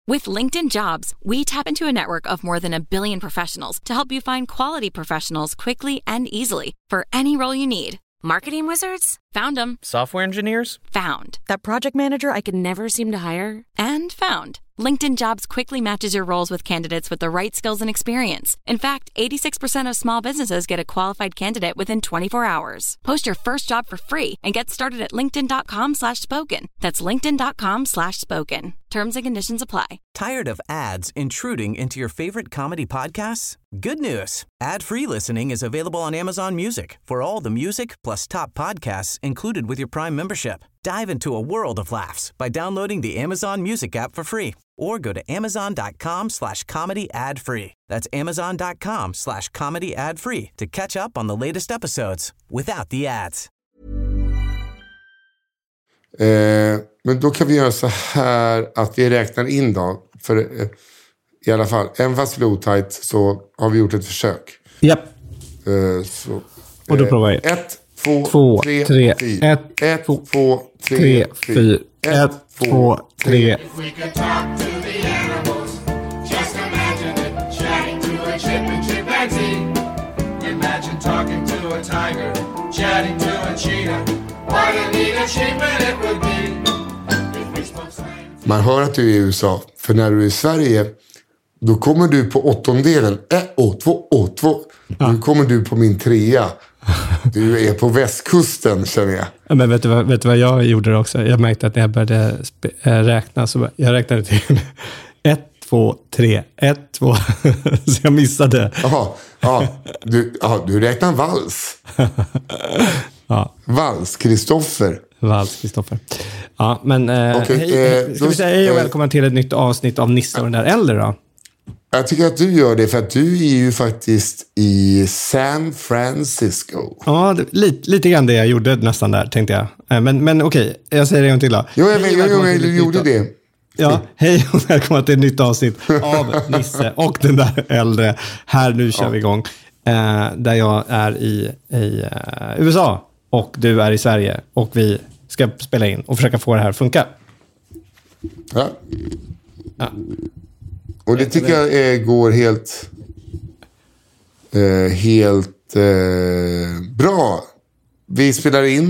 With LinkedIn Jobs, we tap into a network of more than 1 billion professionals to help you find quality professionals quickly and easily for any role you need. Marketing wizards? Found them. Software engineers? Found. That project manager I could never seem to hire? And found. LinkedIn Jobs quickly matches your roles with candidates with the right skills and experience. In fact, 86% of small businesses get a qualified candidate within 24 hours. Post your first job for free and get started at linkedin.com/spoken. That's linkedin.com/spoken. Terms and conditions apply. Tired of ads intruding into your favorite comedy podcasts? Good news. Ad-free listening is available on Amazon Music for all the music plus top podcasts included with your Prime membership. Dive into a world of laughs by downloading the Amazon Music app for free or go to amazon.com/comedy ad-free. That's amazon.com/comedy ad-free to catch up on the latest episodes without the ads. Men då kan vi göra så här att vi räknar in då. För i alla fall, även fast vi är otajt så har vi gjort ett försök. Japp. Så, och då provar vi. 1, 2, 3, 4. 1, 2, 3, 4. 1, 2, 3. If we could talk to the animals, just imagine it, chatting to a chip and chimpanzee. Imagine talking to a tiger, chatting to a cheetah. What a neat achievement it would be if we spoke slang. Man hör att du är i USA, för när du är i Sverige då kommer du på åttondelen. 2. Nu kommer du på min 3. Du är på västkusten, känner jag. Ja, men vet du vad jag gjorde också? Jag märkte att när jag började räkna så jag räknade till 1, 2, 3, 1, 2. Så jag missade. Du räknar vals. Ja. Vals, Kristoffer. Ja, men ska vi säga hej och välkommen till ett nytt avsnitt av Nisse och den där äldre då? Jag tycker att du gör det för att du är ju faktiskt i San Francisco. Ja, lite grann det jag gjorde nästan där, tänkte jag. Men okej, jag säger det en gång till då. Du gjorde det. Ja, hej och välkommen till ett nytt avsnitt av Nisse och den där äldre. Här, nu kör vi igång. Där jag är i USA och du är i Sverige. Och vi ska spela in och försöka få det här att funka. Ja. Och det tycker jag går helt bra. Vi spelar in.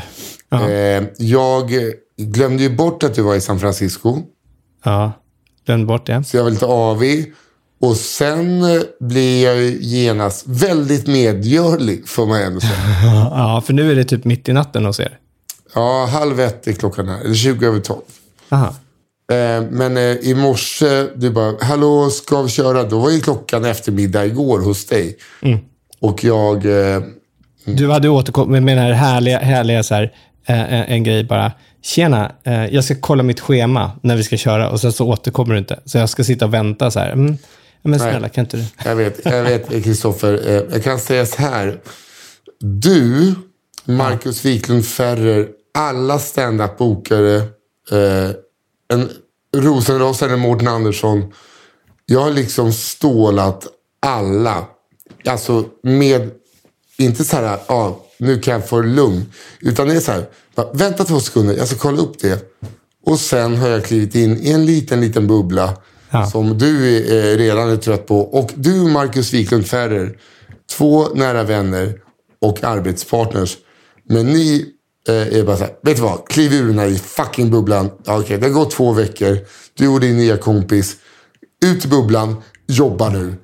Jag glömde ju bort att du var i San Francisco. Ja, glömde bort det. Så jag var lite avig. Och sen blir jag genast väldigt medgörlig, får man ändå säga. Ja, för nu är det typ mitt i natten hos er. Ja, 12:30 är klockan här. Eller 12:20. Aha. Men i morse, du bara, hallå, ska vi köra? Då var ju klockan eftermiddag igår hos dig. Mm. Och jag... Du hade återkommit med den här härliga så här, en grej bara. Tjena, jag ska kolla mitt schema när vi ska köra och sen så återkommer du inte. Så jag ska sitta och vänta så här. Men snälla, nej, kan inte du? Jag vet, Kristoffer. Jag kan säga så här. Du, Marcus Wiklund Ferrer, alla stand-up-bokare, en Rosenross eller Mårten Andersson. Jag har liksom stålat alla. Alltså med, inte så här, nu kan jag få lugn. Utan det är så här, bara, vänta 2 sekunder, jag ska kolla upp det. Och sen har jag klivit in i en liten bubbla som du redan är trött på. Och du, Marcus Wiklund Ferrer, 2 nära vänner och arbetspartners. Men ni är bara så här, vet du vad? Kliv ur den här i fucking bubblan. Okej, det har gått 2 veckor. Du och din nya kompis. Ut i bubblan. Jobba nu.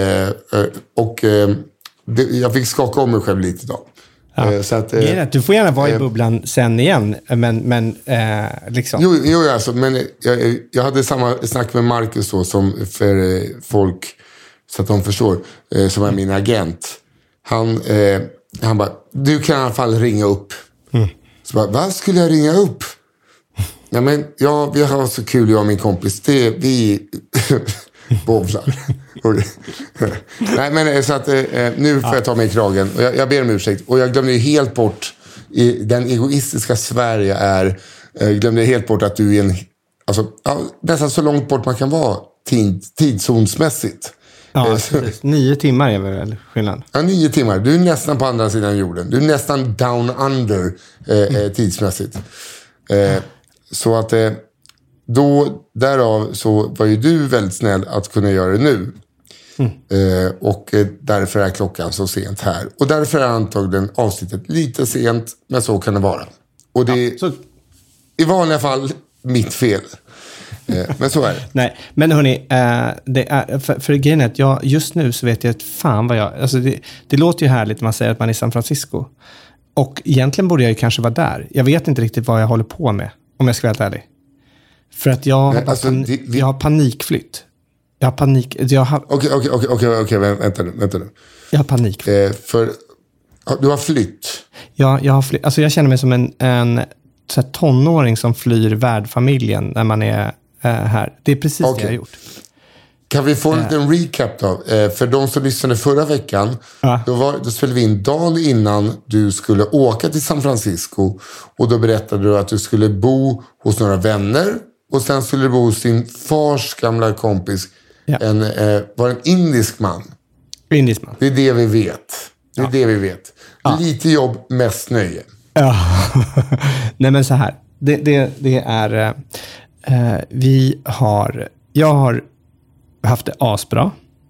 Jag fick skaka om mig själv lite idag. Ja. Så att, du får gärna vara i bubblan sen igen. Men liksom. Jo, alltså, men jag hade samma snack med Marcus då, som för folk, så att de förstår, som är min agent. Han bara, du kan i alla fall ringa upp. Så bara, vad skulle jag ringa upp? Ja, men vi har så kul, jag och min kompis. Vi bovlar. Nej, men så att nu får jag ta mig i kragen. Och jag ber om ursäkt. Och jag glömde ju helt bort i den egoistiska Sverige jag är. Glömde helt bort att du är alltså, nästan så långt bort man kan vara tidszonsmässigt. Ja, 9 timmar är väl skillnad? Ja, 9 timmar. Du är nästan på andra sidan jorden. Du är nästan down under tidsmässigt. Så att därav så var ju du väldigt snäll att kunna göra det nu. Och därför är klockan så sent här. Och därför är antagligen avsnittet lite sent, men så kan det vara. Och det är i vanliga fall mitt fel. Men så är det. Nej, men hörni, det är, för grejen är att jag, just nu så vet jag att fan vad jag... Alltså det låter ju härligt när man säger att man är i San Francisco. Och egentligen borde jag ju kanske vara där. Jag vet inte riktigt vad jag håller på med, om jag ska vara helt ärlig. För att jag har panikflytt. Jag har panik... Okej, vänta nu. Jag har panik. Du har flytt? Ja, jag har flytt. Alltså jag känner mig som en så här tonåring som flyr värdfamiljen när man är här. Det är precis det jag har gjort. Kan vi få en liten recap då? För de som lyssnade förra veckan, då spelade vi in dagen innan du skulle åka till San Francisco. Och då berättade du att du skulle bo hos några vänner. Och sen skulle du bo hos din fars gamla kompis. Ja. Var en indisk man. Indisk man. Det är det vi vet. Ja. Lite jobb, mest nöje. Ja. Nej men så här. Det är... jag har haft det asbra.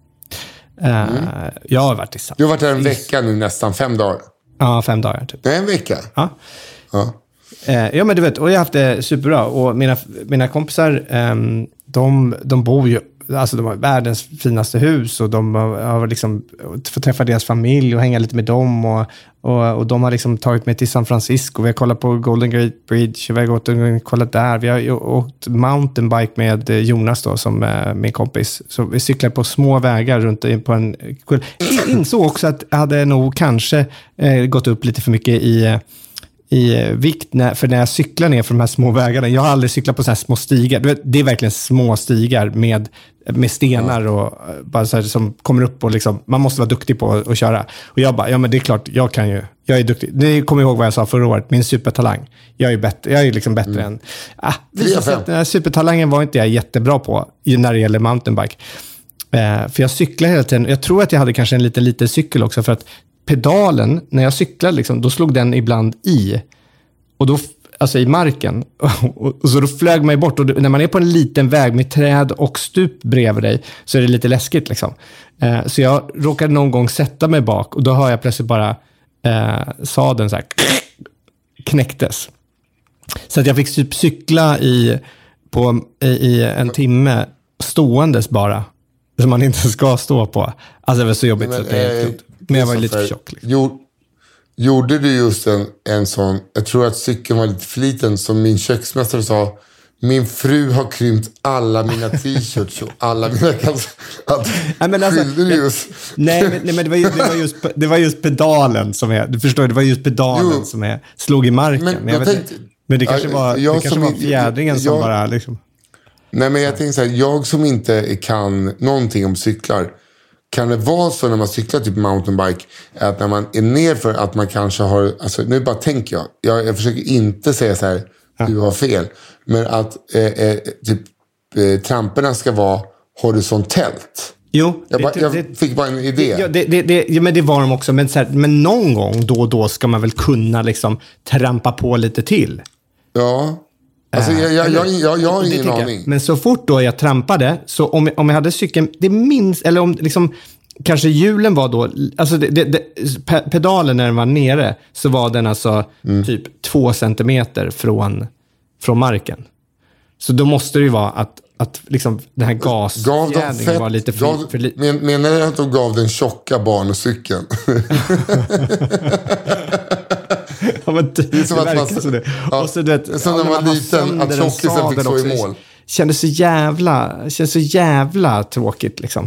Jag har varit i San. Du har varit här en vecka nu, nästan 5 dagar. Ja, 5 dagar typ. Det är en vecka? Ja. Ja, men du vet, och jag har haft det superbra. Och mina kompisar, de bor ju, alltså de har världens finaste hus och de har liksom fått träffa deras familj och hänga lite med dem och de har liksom tagit mig till San Francisco. Vi har kollat på Golden Gate Bridge, vi har gått och kollat där. Vi har åkt mountainbike med Jonas då, som min kompis. Så vi cyklar på små vägar runt på en... Jag insåg också att jag hade nog kanske gått upp lite för mycket i vikt för när jag cyklar ner för de här små vägarna. Jag har aldrig cyklat på så här små stigar. Du vet, det är verkligen små stigar med stenar och bara så här, som kommer upp och liksom, man måste vara duktig på att köra. Och jag bara, ja men det är klart, jag är duktig. Ni kommer ihåg vad jag sa förra året, min supertalang. Jag är liksom bättre än... Den här supertalangen var inte jag jättebra på när det gäller mountainbike. För jag cyklar hela tiden. Jag tror att jag hade kanske en liten cykel också, för att pedalen, när jag cyklade liksom, då slog den ibland i. Och då, alltså i marken. Och så då flög man bort. Och när man är på en liten väg med träd och stup bredvid dig, så är det lite läskigt liksom. Så jag råkade någon gång sätta mig bak. Och då hör jag plötsligt bara sadeln så här knäcktes. Så att jag fick typ cykla i en timme ståendes bara. Som man inte ska stå på. Alltså det var så jobbigt. Men jag var lite för tjock. Liksom. Gjorde du just en sån... Jag tror att cykeln var lite fliten. Som min köksmästare sa. Min fru har krympt alla mina t-shirts och alla mina Nej, men det var just pedalen som är... Du förstår, det var just pedalen som slog i marken. Men det kanske var fjädringen som bara... Liksom. Nej, men jag tänker så här. Jag som inte kan någonting om cyklar... Kan det vara så när man cyklar typ mountainbike att när man är nerför att man kanske har... Alltså nu bara tänker jag försöker inte säga så här, du har fel. Men att tramporna ska vara horisontellt. Jo. Jag fick bara en idé. Ja, men det var de också. Men någon gång då och då ska man väl kunna liksom trampa på lite till. Ja. Alltså jag har ingen aning. Men så fort då jag trampade, så om jag hade cykeln, det minst, eller om liksom kanske hjulen var då, alltså pedalen när den var nere, så var den alltså typ 2 centimeter från marken. Så då måste det ju vara att liksom den här gasjädringen var lite menar du att de gav den tjocka barncykeln? Ja, men det är som att man... det. Och så, du vet, som när man var liten, att tjockisen fick så i mål. Kändes så jävla tråkigt liksom.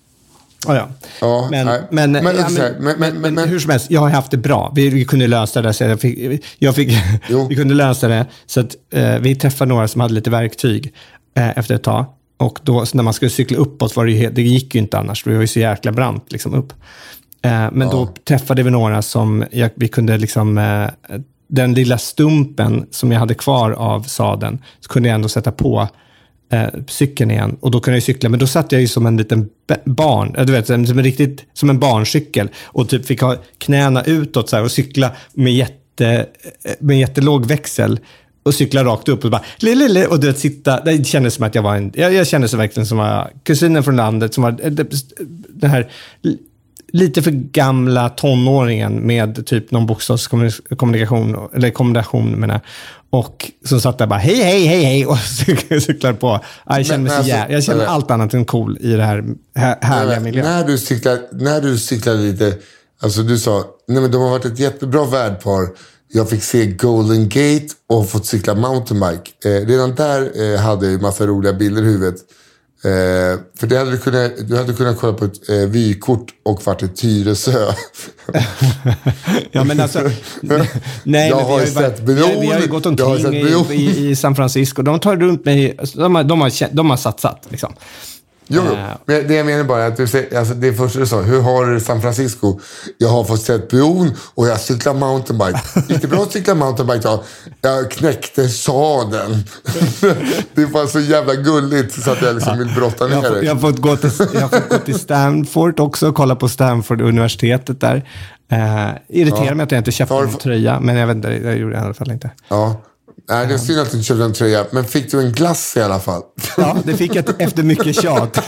Men hur som helst, jag har haft det bra. Vi kunde lösa det, så vi kunde lösa det, så att vi träffade några som hade lite verktyg efter ett tag. Och då när man skulle cykla uppåt var det gick ju inte annars, det var ju så jäkla brant liksom upp. Men då träffade vi några som vi kunde liksom den lilla stumpen som jag hade kvar av sadeln, så kunde jag ändå sätta på cykeln igen, och då kunde jag cykla. Men då satt jag ju som en liten barn, du vet, som en barncykel, och typ fick ha knäna utåt så här och cykla med jättelåg växel och cykla rakt upp och bara lille och du vet sitta. Det kändes som att jag var jag kände sig verkligen som var kusinen från landet som var den här lite för gamla tonåringen med typ någon bokstavskommunikation eller kombination med det. Och som satt där bara hej och cyklar på. Jag känner allt annat än cool i det här härliga miljön. När du cyklade lite, alltså du sa, nej men de har varit ett jättebra värdpar. Jag fick se Golden Gate och fått cykla mountainbike. Redan där hade jag en massa roliga bilder i huvudet. För det hade du hade kunnat kolla på ett vykort och varit i Tyresö. Ja men alltså nej, jag har sett bron. Vi har ju gått omkring i San Francisco. De tar runt mig. De har satsat liksom. Jo, men det jag menar bara är att du säger, alltså det första du sa, hur har du San Francisco? Jag har fått sett bron och jag cyklar mountainbike. Inte bra att cykla mountainbike då. Jag knäckte sadeln. Det var så jävla gulligt så att jag liksom vill brotta ner det. Jag har fått gå till Stanford också och kolla på Stanford-universitetet där. Irriterar mig att jag inte köpte en tröja, men jag vet inte, jag gjorde det i alla fall inte. Ja. Nej, det är synd att du inte köpte en tröja. Men fick du en glass i alla fall? Ja, det fick jag efter mycket tjat.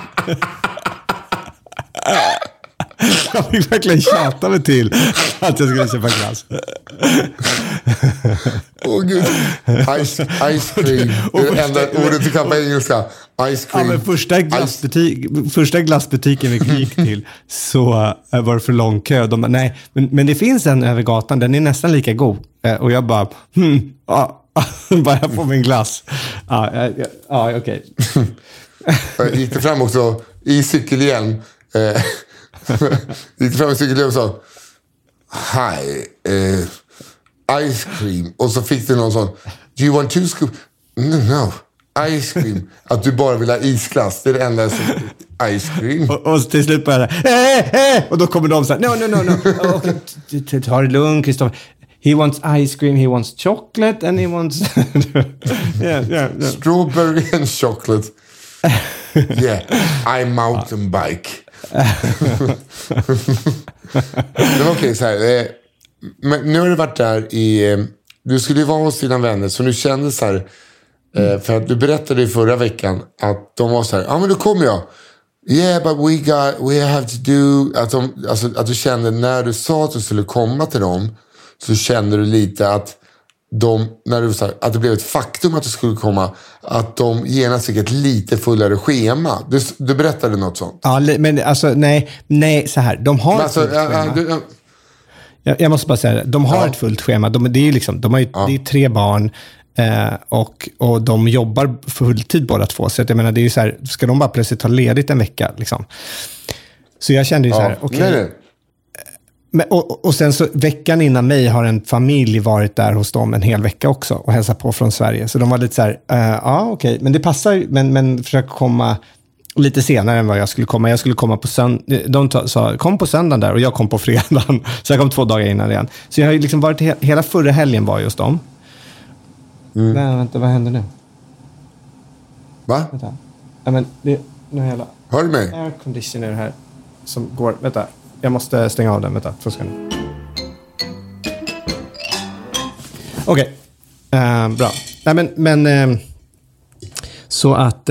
Jag fick verkligen tjata mig till att jag skulle köpa glass. Åh gud. Ice cream. Det är det enda ordet du kan på engelska. Ice cream. Ja, men första glassbutiken vi gick till så var det för lång kö. Nej, men det finns en över gatan. Den är nästan lika god. Och jag bara, bara jag får min glass. Ja, okej. Gick det fram också i cykelhjälm. Gick fram i cykelhjälm och sa hi, ice cream. Och så fick du någon sån, do you want two scoop? No, ice cream. Att du bara vill ha isglass. Det är det enda som ice cream. Och till slut bara och då kommer de så här, no. Okay, ta det lugnt, Kristoffer. He wants ice cream, he wants chocolate, and he wants yeah. Strawberry and chocolate. Yeah, I mountain bike. Det var okej så här. Men nu har du varit där du skulle ju vara hos dina vänner, så nu kändes så här, för att du berättade i förra veckan att de var så här, men då kommer jag. Yeah, but we have to do, att du kände när du sa att du skulle komma till dem, så kände du lite att när du sa att det blev ett faktum att du skulle komma, att de genast fick ett lite fullare schema. Du berättade något sånt. Ja, men alltså nej så här. De har ett fullt schema. Jag måste bara säga det. De har ett fullt schema. Det är liksom, det är 3 barn och de jobbar fulltid båda två. Så jag menar, det är ju så här, ska de bara plötsligt ta ledigt en vecka liksom. Så jag kände ju så här, okej. Men, och sen så veckan innan mig har en familj varit där hos dem en hel vecka också och hälsat på från Sverige. Så de var lite så här, okej. Men det passar, men försök komma lite senare än vad jag skulle komma. Jag skulle komma på söndag. De sa, kom på söndagen där och jag kom på fredagen. Så jag kom 2 dagar innan igen. Så jag har ju liksom varit, hela förra helgen var just dem. Men vänta, vad händer nu? Va? Vänta. Ja, men det är hela hör du mig? Air conditioner här som går, vänta. Jag måste stänga av den, vänta, 2 sekunder. Okej, bra. Nej, men så att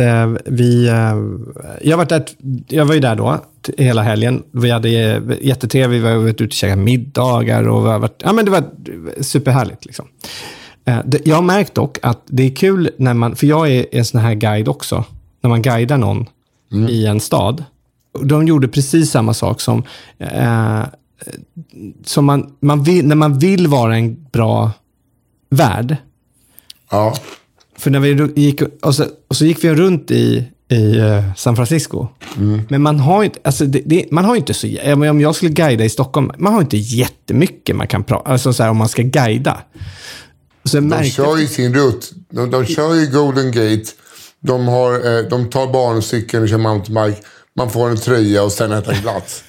jag var ju där då hela helgen. Vi hade jättetrevligt, vi var ute och käkade middagar och det var superhärligt liksom. Jag har märkt dock att det är kul när man, för jag är en sån här guide också, när man guidar någon i en stad. De gjorde precis samma sak som man vill, när man vill vara en bra värd. Ja. För när vi gick och så gick vi runt i San Francisco. Men man har inte, alltså man har inte så, om jag skulle guida i Stockholm, man har inte jättemycket man kan prata, alltså så här, om man ska guida. Så de kör ju sin rutt. De kör ju Golden Gate. De tar barncykeln och kör mountainbike. Man får en tröja och sen äter en glass.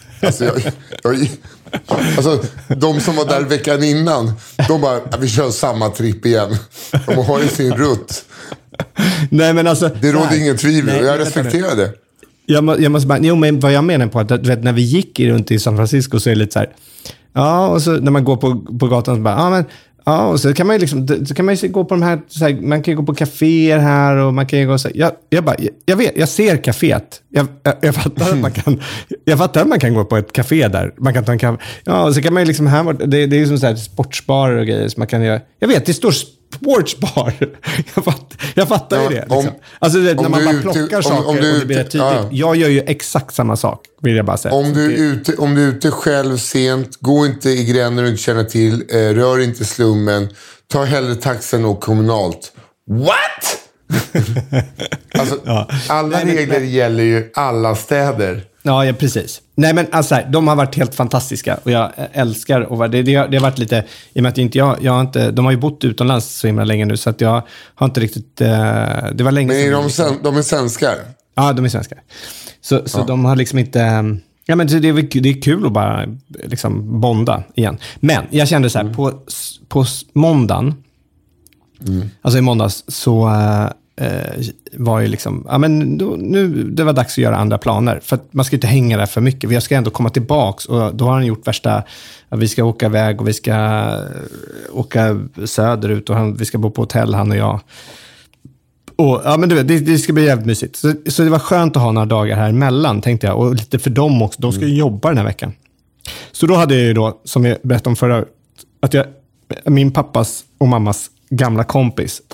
Alltså, de som var där veckan innan, de bara, vi kör samma tripp igen. De har ju sin rutt. Nej, men alltså, det råder ingen tvivel, jag respekterar det. Jag måste bara, men vad jag menar på att vet, när vi gick runt i San Francisco så är det lite så här, och så när man går på gatan så bara, men Ja, och så kan man ju liksom, så kan man ju gå på de här, så här, man kan ju gå på kaféer här och man kan ju gå så här, jag ser kaféet. Jag fattar att man kan, gå på ett kafé där. Man kan ta en kaffe. Ja, och så kan man ju liksom här, det är ju som så här sportsbarer och grejer som man kan göra. Jag vet, det står sportsbar. Jag fattar ju det. Liksom. Alltså när man bara plockar saker och det blir tydligt. Ja. Jag gör ju exakt samma sak, vill jag bara säga. Om du är ute själv sent, gå inte i gränder du inte känner till, rör inte slummen, ta hellre taxen och kommunalt. What? Alltså, alla regler gäller ju alla städer. Ja, precis. Nej, men alltså här, de har varit helt fantastiska och jag älskar och det har varit lite, i och med att inte jag har inte, de har ju bott utomlands så himla länge nu så att jag har inte riktigt, det var länge sedan. Men de är svenskar? Ja, de är svenskar. Så de har liksom inte, ja men det är kul att bara liksom bonda igen. Men jag kände så här, på måndagen, alltså i måndags så var ju liksom, ja men nu det var dags att göra andra planer för att man ska inte hänga där för mycket. Jag ska ändå komma tillbaks och då har han gjort värsta, vi ska åka iväg och vi ska åka söderut och vi ska bo på hotell, han och jag. Och ja men du vet, det ska bli jävligt mysigt. Så det var skönt att ha några dagar här emellan, tänkte jag, och lite för dem också. De ska ju jobba den här veckan. Så då hade jag ju då, som jag berättade om förra, att min pappas och mammas gamla kompis,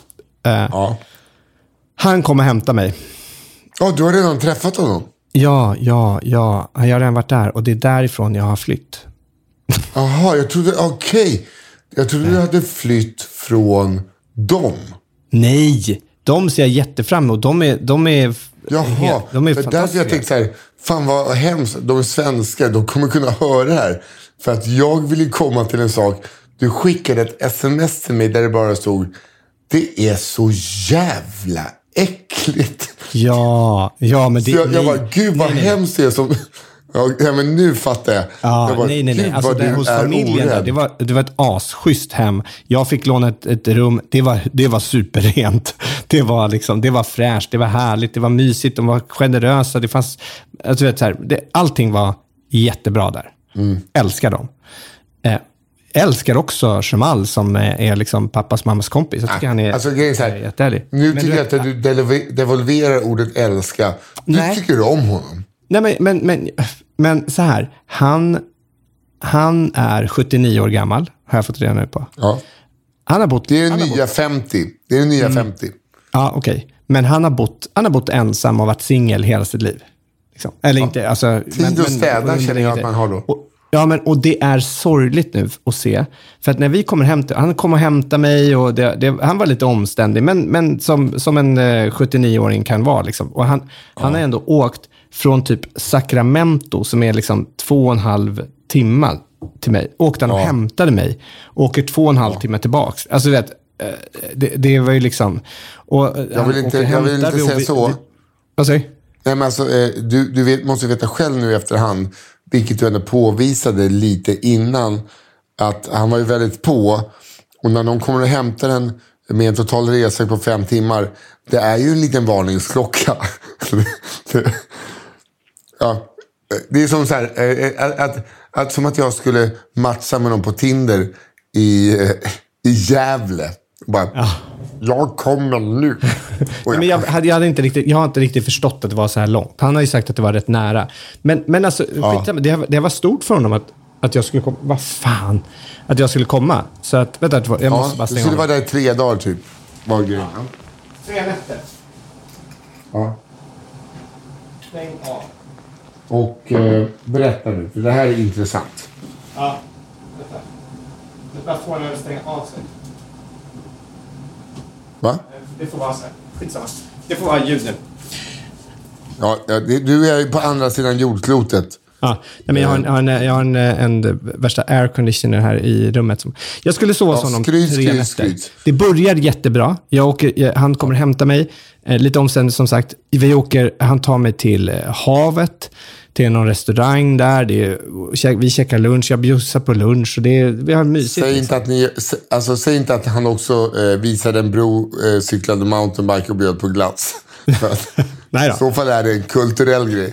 han kommer hämta mig. Ja, du har redan träffat honom? Ja. Jag har redan varit där. Och det är därifrån jag har flytt. Jaha, jag trodde du hade flytt från dem. Nej, de ser jag jättefram emot. De är Jaha, de är för därför jag tänkte så här, fan vad hemskt. De är svenskar, de kommer kunna höra det här. För att jag vill ju komma till en sak. Du skickade ett sms till mig där det bara stod, det är så jävla äckligt. Ja, men det... Jag bara, gud vad hemskt det är som... Ja, men nu fattar jag. Ja, jag bara, nej. Alltså det, hos familjen där, det var ett asschysst hem. Jag fick låna ett rum. Det var superrent. Det var fräscht, det var härligt, det var mysigt, de var generösa. Det fanns, alltså vet så här, allting var jättebra där. Älskar dem. Älskar också Jamal som är liksom pappas mammas kompis. Jag tycker han är, alltså, är jättehärlig. Nu tycker jag att du devolverar ordet älska. Du tycker om honom. Nej, men så här. Han är 79 år gammal. Har jag fått reda nu på. Ja. Han har bott... Det är den nya 50. Det är den nya 50. Ja, okej. Men han har bott ensam och varit singel hela sitt liv. Liksom. Eller inte, alltså... Tid och städa känner jag att man har då. Och det är sorgligt nu att se. För att när vi kommer hem han kommer hämta mig och han var lite omständig. Men som en 79-åring kan vara. Liksom. Och han har ändå åkt från typ Sacramento som är liksom 2,5 timmar till mig. Åkte han och hämtade mig. Och åker 2,5 timmar tillbaks. Alltså vet, det var ju liksom... Och jag vill inte säga så. Vad säger du? Nej, men alltså, du måste veta själv nu efterhand, vilket du ändå påvisade lite innan, att han var ju väldigt på. Och när någon kommer och hämtar den med en total resa på 5 timmar, det är ju en liten varningsklocka. Ja, det är som så här, att som att jag skulle matcha med någon på Tinder i Gävle. Bara, jag kommer nu. Men jag har inte riktigt förstått att det var så här långt. Han har ju sagt att det var rätt nära. Men alltså, det var stort för honom att jag skulle komma. Vad fan? Att jag skulle komma. Så att, vänta, jag måste bara stänga. Du skulle vara där i 3 dagar typ. Var grejen. 3 nätter. Ja. Stäng av. Och berätta nu, för det här är intressant. Ja, vänta. Det bara får när det stänga av sig. Va? Det får vara så här. Skitsamma. Det får vara ljud nu. Ja, du är på andra sidan jordklotet. Ja, men jag har en värsta air conditioner här i rummet. Jag skulle sova hos honom 3 nätter. Det börjar jättebra. Han kommer hämta mig. Lite omständigt som sagt. Han tar mig till havet. Till någon restaurang där. Vi käkar lunch. Jag bjussar på lunch. Och vi har mysigt. Säg inte att han också visade en bro, cyklade mountainbike och bjöd på glass. Nej då. I så fall är det en kulturell grej.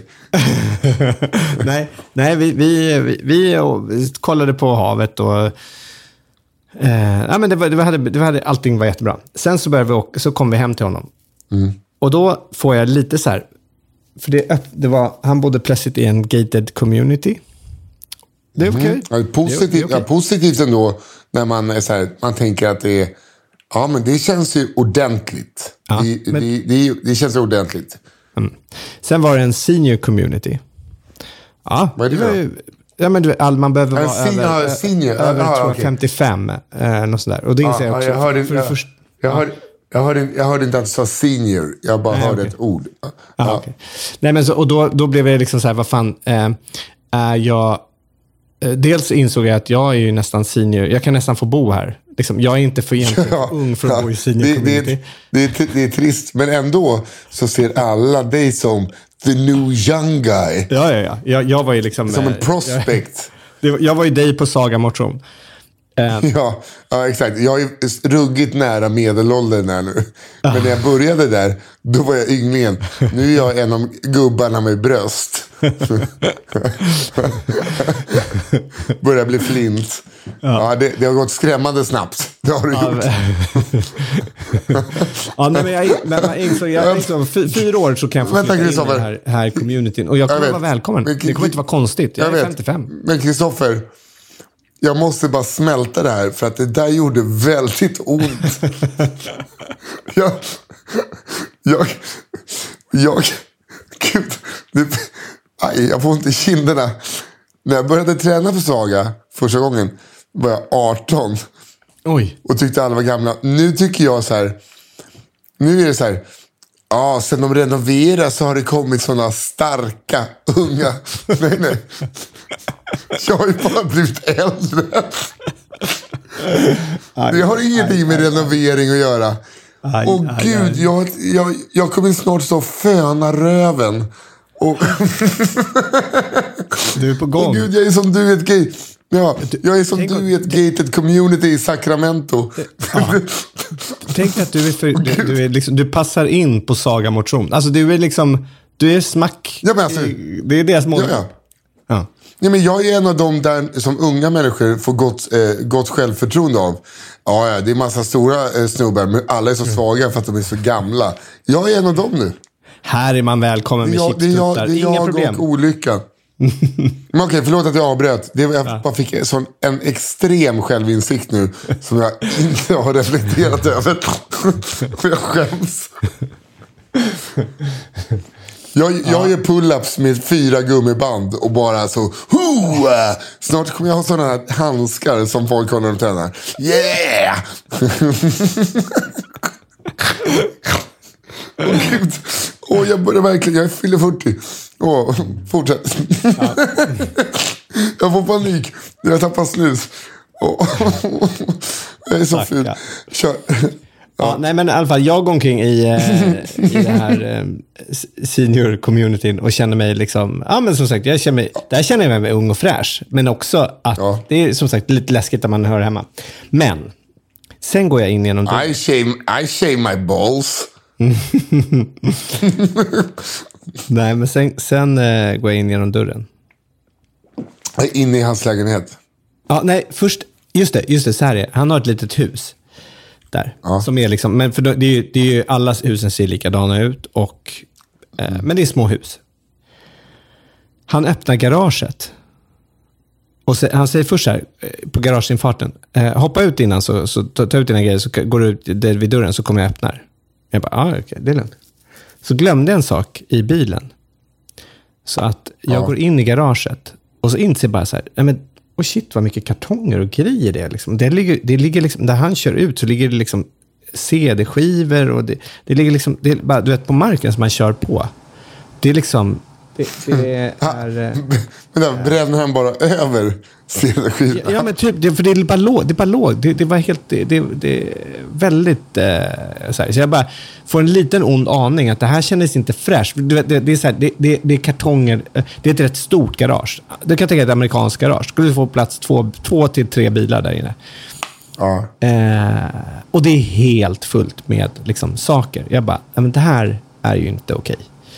Nej, vi kollade på havet och Men allting var jättebra. Sen så började så kom vi hem till honom. Och då får jag lite så här, för han bodde plötsligt i en gated community. Det är okej. Positivt ändå när man är så här, man tänker att det är, ja men det känns ju ordentligt. Ja, det känns ordentligt. Sen var det en senior community. Ja, vad är det? Ja, men man behöver vara över 55 något sånt där. Och det inser jag också. Jag hörde inte att du sa senior. Jag bara hörde ett ord. Okay. Nej, men och då blev det liksom så här, vad fan är jag... Dels insåg jag att jag är ju nästan senior. Jag kan nästan få bo här. Liksom, jag är inte för ung för att bo i senior community. Det är trist, men ändå så ser alla dig som the new young guy. Ja. Jag var ju liksom... Som en prospect. Jag var ju dig på Saga Motion. Ja, exakt. Jag är ruggigt nära medelåldern här nu. Men när jag började där, då var jag ynglingen. Nu är jag en av gubbarna med bröst. Börjar bli flint. Ja, det har gått skrämmande snabbt. Det har det gjort. Men jag insåg 4 år så kan jag få flytta in i den här communityn. Och jag kommer vara välkommen. Det kommer inte vara konstigt. Jag är 55. Men Kristoffer, jag måste bara smälta det här, för att det där gjorde väldigt ont. Jag får inte i kinderna. När jag började träna för Saga första gången var jag 18. Oj. Och tyckte alla var gamla. Nu tycker jag så här. Nu är det så här. Ja, sen de renoverar så har det kommit sådana starka unga. Nej. Jag har ju bara blivit äldre. Det har ingenting med renovering att göra. Gud, jag kommer snart så föna röven. Och du är på gång. Gud, jag är som du ett gay. Ja, jag är som du i ett gated community i Sacramento. Tänk att du är liksom, du passar in på Saga Motion. Alltså du är liksom, du är smack. Ja, men alltså, det är deras mål. Ja, men jag är en av dem där som unga människor får gott självförtroende av. Ja, det är massa stora snubbar, men alla är så svaga för att de är så gamla. Jag är en av dem nu. Här är man välkommen med chipstuttar. Inga problem. Det är jag och olyckan. Men okej, förlåt att jag avbröt. Jag bara fick en extrem självinsikt nu som jag inte har reflekterat över. Och jag skäms. Jag gör pull-ups med 4 gummiband och bara så snart kommer jag ha sådana här handskar som folk har när de tränar. Yeah! Gud. Jag börjar verkligen, jag fyller 40. Fortsätt. Jag får panik. Jag tappar snus. Jag är så ful. Kör. Ja, nej, men i alla fall, jag går omkring i det här senior communityn och känner mig liksom, men som sagt, där känner jag mig ung och fräsch, men också att det är som sagt lite läskigt när man hör hemma. Men sen går jag in genom dörren. I shave my balls. Nej, men sen går jag in genom dörren. In i hans lägenhet. Ja, nej, först, just det, så här är. Han har ett litet hus där, som är liksom, men för det är ju allas husen ser likadana ut och men det är små hus. Han öppnar garaget och han säger först så här på garageinfarten, hoppa ut innan så ta ut dina grejer, så går du ut där vid dörren så kommer jag öppnar. Jag bara, okej, det är lugnt. Så glömde jag en sak i bilen. Så att jag går in i garaget och så inser bara så här, shit vad mycket kartonger och grejer det är liksom. Det ligger liksom, där han kör ut så ligger det liksom CD-skivor och det ligger liksom, det är bara, du vet, på marken som man kör på. Det är liksom, det är... Men där bränner han bara över CD-skivorna. Ja, men typ, för det är bara låg. Det var helt, det är väldigt så här. Så jag bara får en liten ond aning att det här kändes inte fräscht. Det är så här, det är kartonger, det är ett rätt stort garage. Du kan tänka ett amerikanskt garage. Skulle du få plats 2 till 3 bilar där inne. Ja. Och det är helt fullt med liksom saker. Jag bara, men det här är ju inte okej.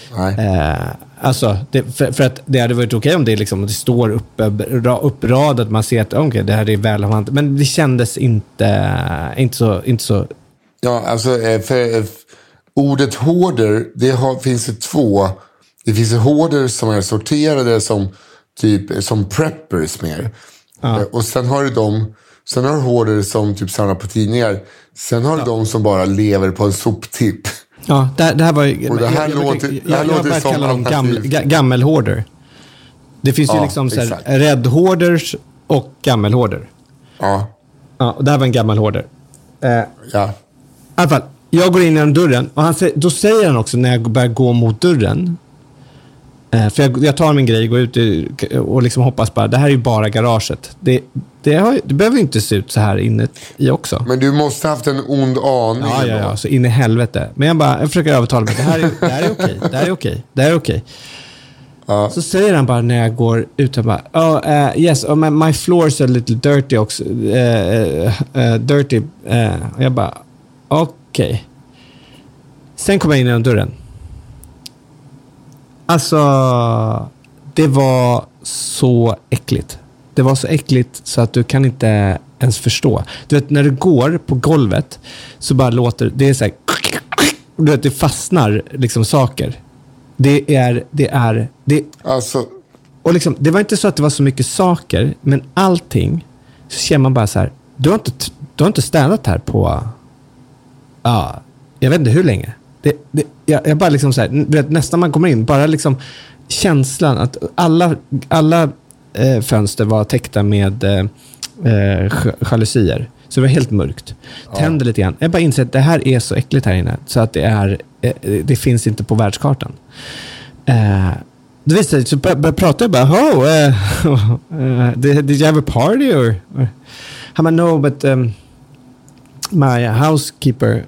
Alltså, för att det hade varit okej om det, liksom, det står uppradat, man ser att okay, det här är välhandlat, men det kändes inte så. Ja, alltså för ordet hoarder, finns det två. Det finns hoarder som är sorterade som preppers mer. Och sen har du sen har du hoarder som typ samlar på tidningar. Sen har du de som bara lever på en soptipp. Ja, det här var ju... Och det här låter som kalla dem gammelhoarder. Det finns ju liksom så här, räddhoarders och gammelhoarder. Ja, och det här var en gammelhoarder. ja. I alla fall, jag går in genom dörren och då säger han också när jag börjar gå mot dörren, för jag tar min grej, går ut och liksom hoppas bara, det här är ju bara garaget. Det behöver ju inte se ut så här inne i också. Men du måste ha haft en ond aning. Ja, så in i helvete. Men jag försöker övertala mig, det här är okej. Ja. Så säger han bara när jag går ut och bara, yes, my floors are a little dirty också. Dirty. Och jag bara, okej. Sen kommer jag in genom dörren. Alltså, det var så äckligt. Det var så äckligt så att du kan inte ens förstå. Du vet, när du går på golvet så bara låter det är så här, du vet, det fastnar liksom saker. Alltså. Och liksom, det var inte så att det var så mycket saker, men allting så känner man bara så här, du har inte städat här på jag vet inte hur länge. Jag bara liksom så här, du vet, nästan man kommer in, bara liksom känslan att alla fönster var täckta med jalusier. Så det var helt mörkt. Tände lite grann. Jag bara inser att det här är så äckligt här inne så att det finns inte på världskartan. Det visade sig, så pratade jag bara, did you have a party or I'm like, no, but my housekeeper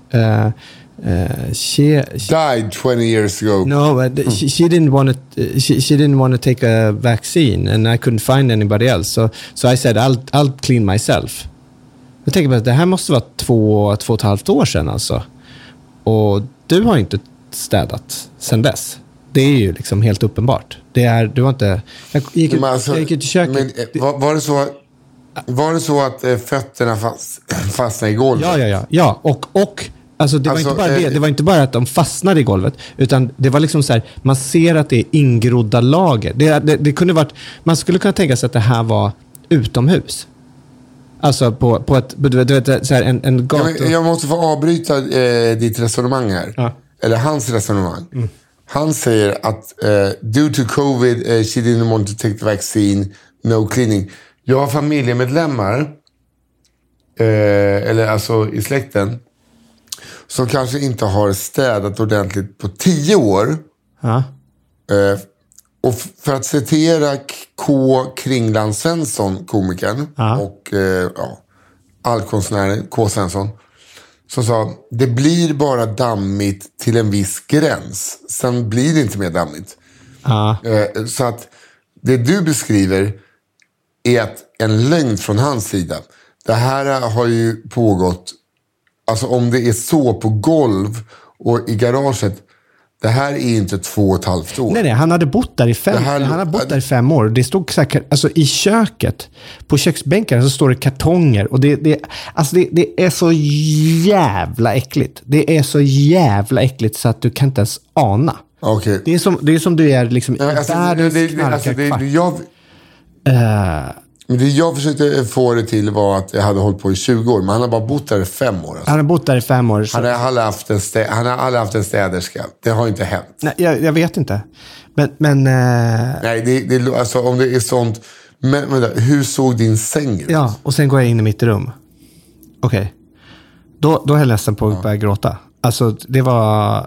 she died 20 years ago. No, but she didn't want to take a vaccine, and I couldn't find anybody else. So I said I'll clean myself. Jag tänker att det här måste vara 2,5 år sedan alltså. Och du har inte städat sedan dess. Det är ju liksom helt uppenbart. Du har inte... Jag gick ut i köket. Men var det så att fötterna fastnade i golvet? Ja. Och alltså det var inte bara det. Det var inte bara att de fastnade i golvet, utan det var liksom så här, man ser att det är ingrodda lager. Det kunde varit, man skulle kunna tänka sig att det här var utomhus. Alltså på ett, du vet, så här en gata. Jag måste få avbryta ditt resonemang här. Ja. Eller hans resonemang. Mm. Han säger att due to covid she didn't want to take the vaccine, no cleaning. Jag har familjemedlemmar eller alltså i släkten som kanske inte har städat ordentligt på 10 år. Ja. Och för att citera K. Kringland Svensson, komikern, och allkonstnären K. Svensson, som sa, det blir bara dammigt till en viss gräns. Sen blir det inte mer dammigt. Så att det du beskriver är en lögn från hans sida. Det här har ju pågått, alltså om det är så på golv och i garaget, det här är inte 2,5 år. Nej, han hade bott där i 5 år. Det stod så här, alltså i köket, på köksbänken så står det kartonger och det är så jävla äckligt. Det är så jävla äckligt så att du kan inte ens ana. Okay. Det är som du är liksom i världens knarkarkvart. Men det jag försökte få det till var att jag hade hållit på i 20 år. Men han har bara bott där i 5 år. Alltså. Han har bott där i 5 år. Så... Han har aldrig haft en städerska. Det har inte hänt. Nej, jag vet inte. Men nej, det, alltså, om det är sånt. Men hur såg din säng ut? Ja, och sen går jag in i mitt rum. Okej. Då är jag nästan på att börja gråta. Alltså, det var...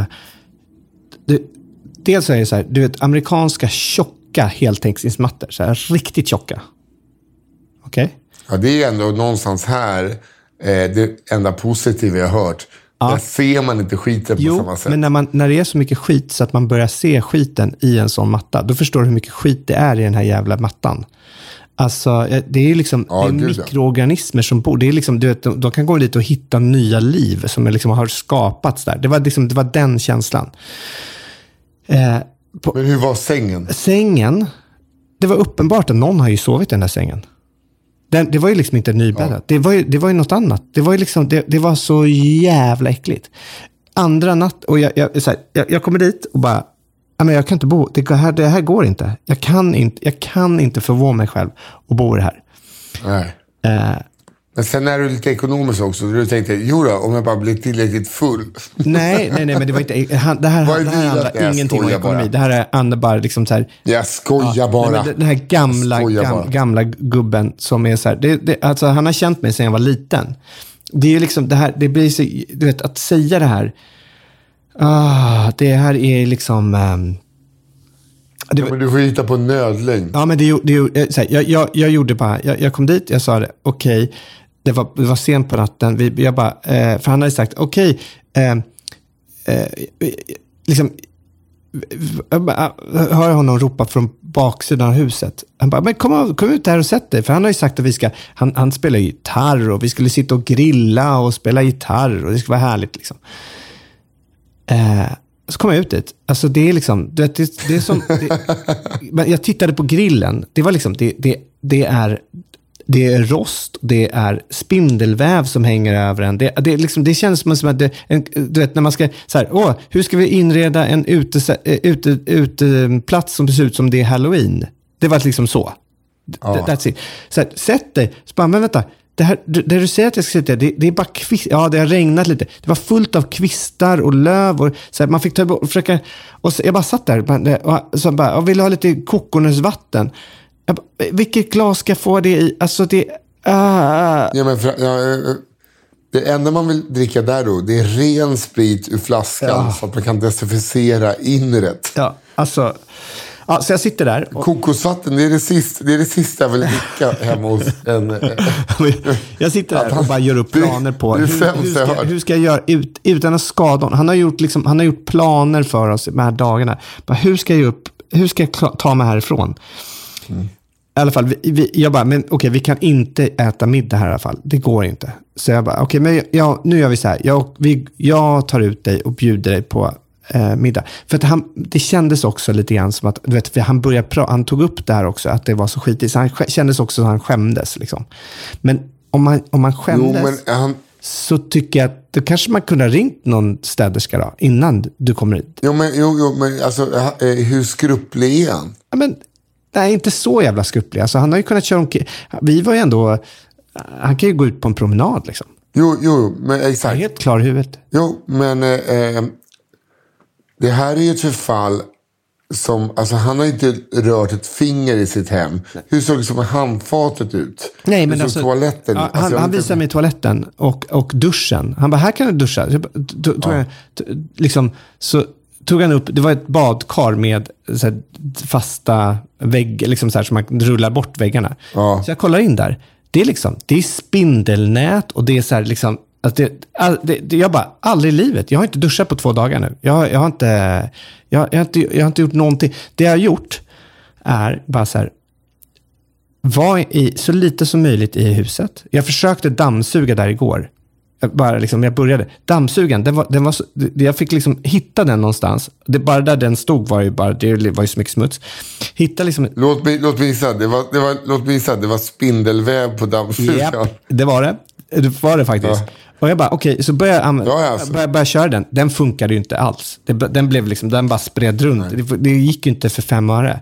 dels är det så här, du vet, amerikanska tjocka heltäckningsmattor. Så här, riktigt tjocka. Okej? Ja, det är ändå någonstans här det enda positiva jag har hört. Ja. Där ser man inte skiten på samma sätt. Men när det är så mycket skit så att man börjar se skiten i en sån matta, då förstår du hur mycket skit det är i den här jävla mattan. Alltså, det är liksom det är mikroorganismer som bor. Det är liksom, du vet, de kan gå dit och hitta nya liv som liksom har skapats där. Det var den känslan. Men hur var sängen? Sängen, det var uppenbart att någon har ju sovit i den här sängen. Det var ju liksom inte nybäddat. Ja. Det var ju något annat. Det var ju liksom, det var så jävla äckligt. Andra natt, och jag kommer dit och bara, men jag kan inte bo, det här går inte. Jag kan inte förvå mig själv och bo det här. Nej. Men sen är du lite ekonomisk också. Du tänkte, om jag bara blir tillräckligt full. Nej, men det var inte... Det här handlar ingenting om ekonomi. Bara. Det här är bara liksom så här... Jag skojar bara. Nej, den här gamla gubben som är så här... Alltså, han har känt mig sedan jag var liten. Det är ju liksom det här... Det blir så... Du vet, att säga det här... det här är liksom... men du får hitta på en nödlängd. Ja, men jag gjorde bara... Jag kom dit, jag sa det, okej. Det var sent på natten. Jag bara, för han hade sagt, okej. Liksom, hör honom ropa från baksidan av huset. Han bara, men kom ut här och sätt dig. För han har ju sagt att han spelar gitarr och vi skulle sitta och grilla och spela gitarr och det skulle vara härligt liksom. Så kom jag ut dit. Alltså det är liksom, det är som... men jag tittade på grillen. Det var liksom, det är rost, det är spindelväv som hänger över en. Det är liksom, det känns som att du vet när man ska så här, hur ska vi inreda en uteplats som ser ut som det är Halloween. Det var liksom så. That's it. Så här, sätt dig. Så bara, men vänta. Det du säger att jag ska sitta, det är bara ja, det har regnat lite. Det var fullt av kvistar och löv och så här, man fick ta och försöka, och så, jag bara satt där och så bara, jag vill ha lite kokosnötsvatten. Vilket glas ska jag få det i? Alltså det... Ja, men det enda man vill dricka där då, det är ren sprit ur flaskan så att man kan desinficera inret. Ja, alltså... Ja, så jag sitter där. Kokosvatten, det är det sista jag vill dricka hemma hos en... Jag sitter där och bara gör upp planer på hur ska jag göra utan att skada. Han har gjort planer för oss de här dagarna. Bara, hur ska jag ta mig härifrån? I alla fall, jag bara, men okej, vi kan inte äta middag här i alla fall. Det går inte. Så jag bara, okej, men nu gör vi så här. Jag tar ut dig och bjuder dig på middag. För att det kändes också lite grann som att, du vet, för han tog upp det här också, att det var så skitigt. Så han kändes också att han skämdes liksom. Men om man skämdes, så tycker jag att då kanske man kunde ha ringt någon städerska då, innan du kommer hit. Jo, men alltså, hur skruplig är han? Ja, men nej, inte så jävla skruplig. Alltså, han har ju kunnat köra vi var ju ändå... Han kan ju gå ut på en promenad liksom. Jo, men exakt. Han är helt klar i huvudet. Jo, men det här är ju ett förfall som... Alltså, han har inte rört ett finger i sitt hem. Nej. Hur såg det som handfatet ut? Nej, men alltså... toaletten. Ja, han visade mig toaletten och duschen. Han bara, här kan du duscha. Liksom, så... tog han upp, det var ett badkar med så här, fasta väggar, liksom så här, som man rullar bort väggarna. Ja. Så jag kollar in där. Det är gjort och det är så här liksom, att jag bara, aldrig i livet. Jag har inte duschat på 2 dagar nu. Jag har inte gjort någonting. Det jag har gjort är bara så här, var i så lite som möjligt i huset. Jag försökte dammsuga där igår. Jag började. Dammsugan, den var så, jag fick liksom hitta den någonstans. Bara där den stod var ju så mycket smuts. Hitta liksom... Låt mig visa, det var spindelväv på dammsugan. Yep, det var det. Det var det faktiskt. Ja. Och jag bara, okej, så började jag köra den. Den funkade ju inte alls. Den blev liksom, den bara spred runt. Det gick ju inte för 5 öre.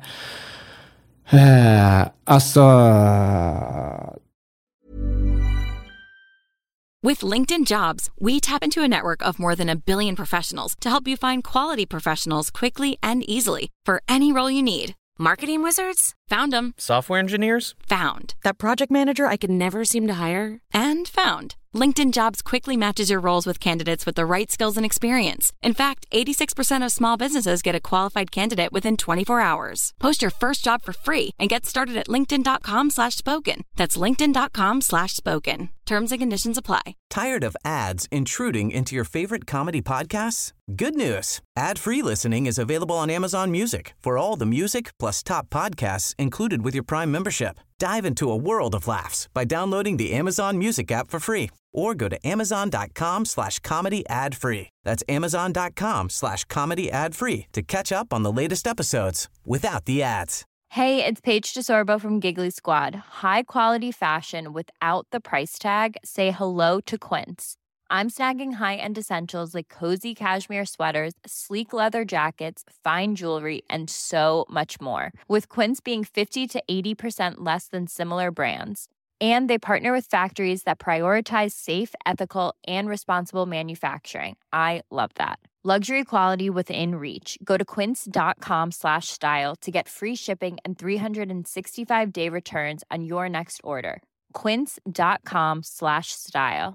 With LinkedIn Jobs, we tap into a network of more than 1 billion professionals to help you find quality professionals quickly and easily for any role you need. Marketing wizards? Found them. Software engineers? Found. That project manager I could never seem to hire? And found. LinkedIn Jobs quickly matches your roles with candidates with the right skills and experience. In fact, 86% of small businesses get a qualified candidate within 24 hours. Post your first job for free and get started at linkedin.com/spoken. That's linkedin.com/spoken. Terms and conditions apply. Tired of ads intruding into your favorite comedy podcasts? Good news. Ad-free listening is available on Amazon Music for all the music plus top podcasts included with your Prime membership. Dive into a world of laughs by downloading the Amazon Music app for free or go to amazon.com/comedy ad-free. That's amazon.com/comedy ad-free to catch up on the latest episodes without the ads. Hey, it's Paige DeSorbo from Giggly Squad. High quality fashion without the price tag. Say hello to Quince. I'm snagging high-end essentials like cozy cashmere sweaters, sleek leather jackets, fine jewelry, and so much more. With Quince being 50 to 80% less than similar brands. And they partner with factories that prioritize safe, ethical, and responsible manufacturing. I love that. Luxury quality within reach. Go to quince.com/style to get free shipping and 365-day returns on your next order. Quince.com/style.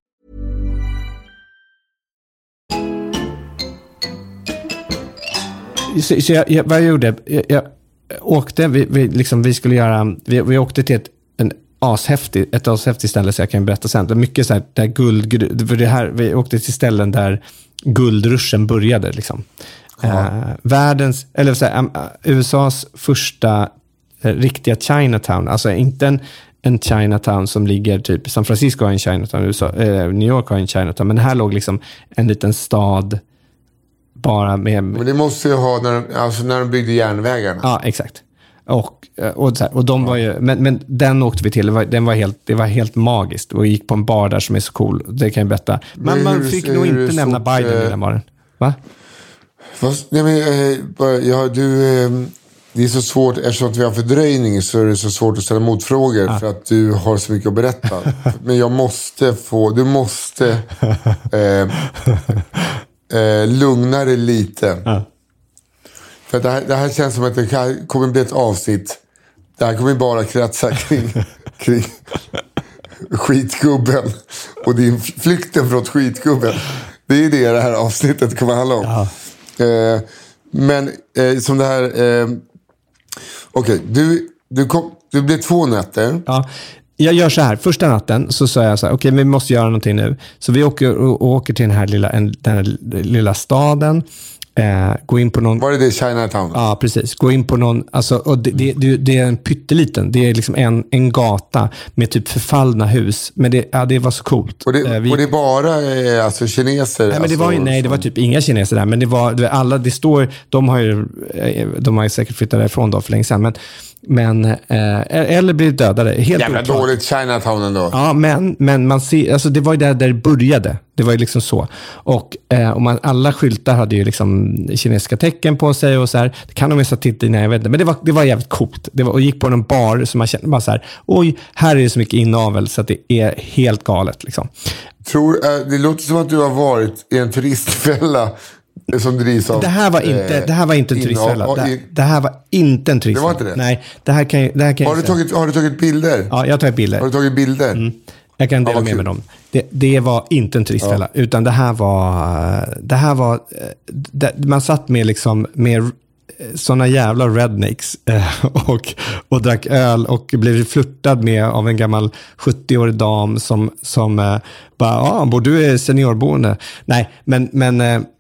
Så vad jag gjorde, jag åkte, vi skulle göra, vi åkte till ett ashäftigt ställe, så jag kan berätta sen. Det är mycket så här, där vi åkte till ställen där guldruschen började liksom. USAs första riktiga Chinatown, alltså inte en Chinatown som ligger typ San Francisco har en Chinatown, New York har en Chinatown, men här låg liksom en liten stad bara med... Men det måste ju ha när de byggde järnvägarna. Ja, exakt. Och de var ju, men den åkte vi till, det var helt magiskt, och gick på en bar där som är så cool, det kan jag berätta. Men man fick nog inte nämna Biden i den baren. Va? Nej, men det är så svårt, eftersom vi har fördröjning så är det så svårt att ställa motfrågor för att du har så mycket att berätta. Men du måste lugna dig lite. För det här känns som att det kommer bli ett avsnitt. Det här kommer bara kretsa kring skitgubben och din flykten från skitgubben. Det är det här avsnittet kommer handla om. Men som det här... Okej, du blev 2 nätter. Ja, jag gör så här. Första natten så sa jag så här, okej, vi måste göra någonting nu. Så vi åker till den här lilla staden. Gå in på någon... Var det Chinatown? Ja, precis. Gå in på någon... Alltså, och det är en pytteliten. Det är liksom en gata med typ förfallna hus. Men det var så coolt. Och det är bara alltså, kineser? Nej, men det var typ inga kineser där. Men det var alla... Det står... De har ju säkert flyttat därifrån då för länge sedan. Men eller blir dödade. Helt jävla oklart. Dåligt Chinatown ändå. Ja, men man ser, alltså det var ju där det började. Det var ju liksom så. Och alla skyltar hade ju liksom kinesiska tecken på sig och så här. Det kan de ju sätta till, nej jag vet inte. Men det var jävligt coolt. Och gick på en bar som man kände bara så här, oj, här är det så mycket inavel så att det är helt galet liksom. Det låter som att du har varit i en turistfälla som drivs av... Det här var inte en turistfälla. Det här var inte en turistfälla. Det var inte det? Nej, det här kan jag har du tagit bilder? Ja, jag har tagit bilder. Har du tagit bilder? Mm. Jag kan dela med dem. Det var inte en turistfälla, utan det här var man satt med liksom med såna jävla rednecks och drack öl och blev flirtad med av en gammal 70-årig dam som bara, bor du är seniorboende? Nej, men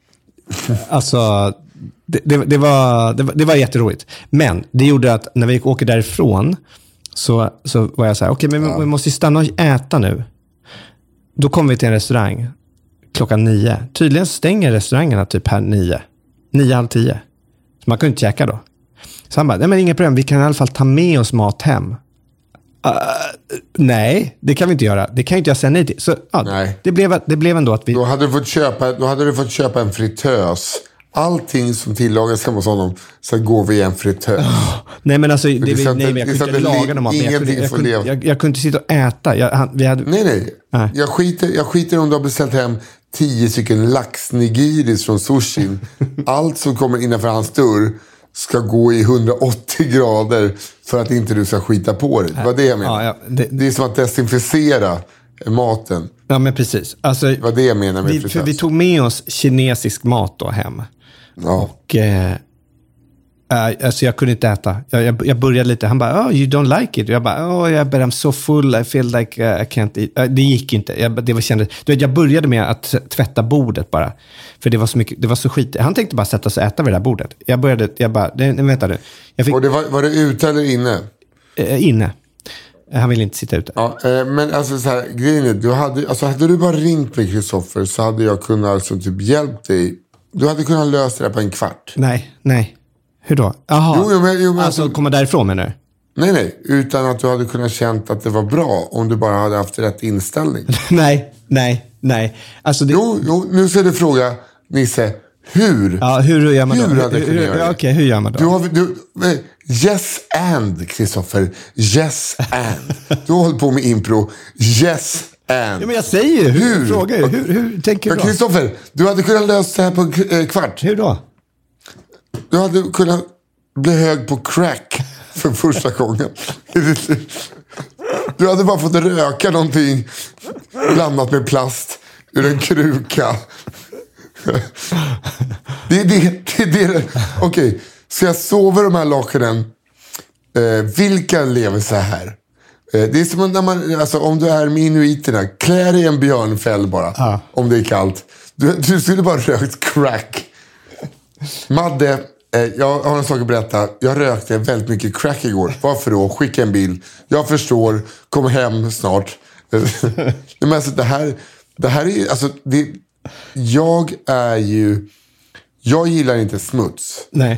alltså det var jätteroligt. Men det gjorde att när vi åker därifrån så var jag så här, okej, men vi måste stanna och äta nu. Då kom vi till en restaurang 9:00. Tydligen stänger restaurangerna typ här 9, 9:30. Så man kunde inte käka då. Så han bara, nej men inga problem, vi kan i alla fall ta med oss mat hem. Nej, det kan vi inte göra. Det kan inte jag säga nej till. Så nej. Det blev ändå att vi... Då hade du fått köpa en fritös. Allting som tillagas hemma hos honom så går vi i en fritös. Nej men alltså, jag kunde inte laga någon mat. Jag kunde inte sitta och äta. Nej. Jag skiter om du har beställt hem 10 stycken laxnigiris från sushin. Allt som kommer innanför hans dörr ska gå i 180 grader för att inte du ska skita på dig. Det var det jag menar. Det är som att desinficera maten. Ja, men precis. Alltså, det var det jag menar med fritös. För vi tog med oss kinesisk mat då hem. Ja. Och Alltså jag kunde inte äta. Jag började lite. Han bara, you don't like it. Och jag bara, but I'm so full. I feel like I can't eat. Det gick inte. Jag började med att tvätta bordet bara. För det var så mycket, det var så skit. Han tänkte bara sätta sig och äta vid det där bordet. Vänta nu. Och det var det ute eller inne? Inne. Han ville inte sitta ute. Ja, men alltså så här, grejen är, hade du bara ringt mig, Kristoffer, så hade jag kunnat alltså typ hjälpt dig. Du hade kunnat lösa det på en kvart. Nej. Hur då? Jaha. Jo, alltså komma därifrån med nu? Nej. Utan att du hade kunnat känt att det var bra om du bara hade haft rätt inställning. Nej. Alltså Jo, nu ska du fråga, Nisse, hur? Ja, hur gör man då? Hur hade du kunnat göra det? Okej, hur gör man då? Yes and, Kristoffer. Yes and. Du har hållit på med impro. Yes and. Ja, men jag säger ju. Hur? Frågar ju. Hur tänker du då? Kristoffer, du hade kunnat lösa det här på en kvart. Hur då? Du hade kunnat bli hög på crack för första gången. Du hade bara fått röka någonting blandat med plast ur en kruka. Det är okej, så jag sover de här lakanen. Vilka lever så här? Det är som när man, alltså, om du är med inuiterna, klär dig en björnfäll bara. Om det är kallt. Du skulle bara rökt crack. Madde, jag har en sak att berätta. Jag rökte väldigt mycket crack igår. Varför då? Skicka en bild. Jag förstår. Kom hem snart. Men alltså, det här är alltså, jag gillar inte smuts. Nej.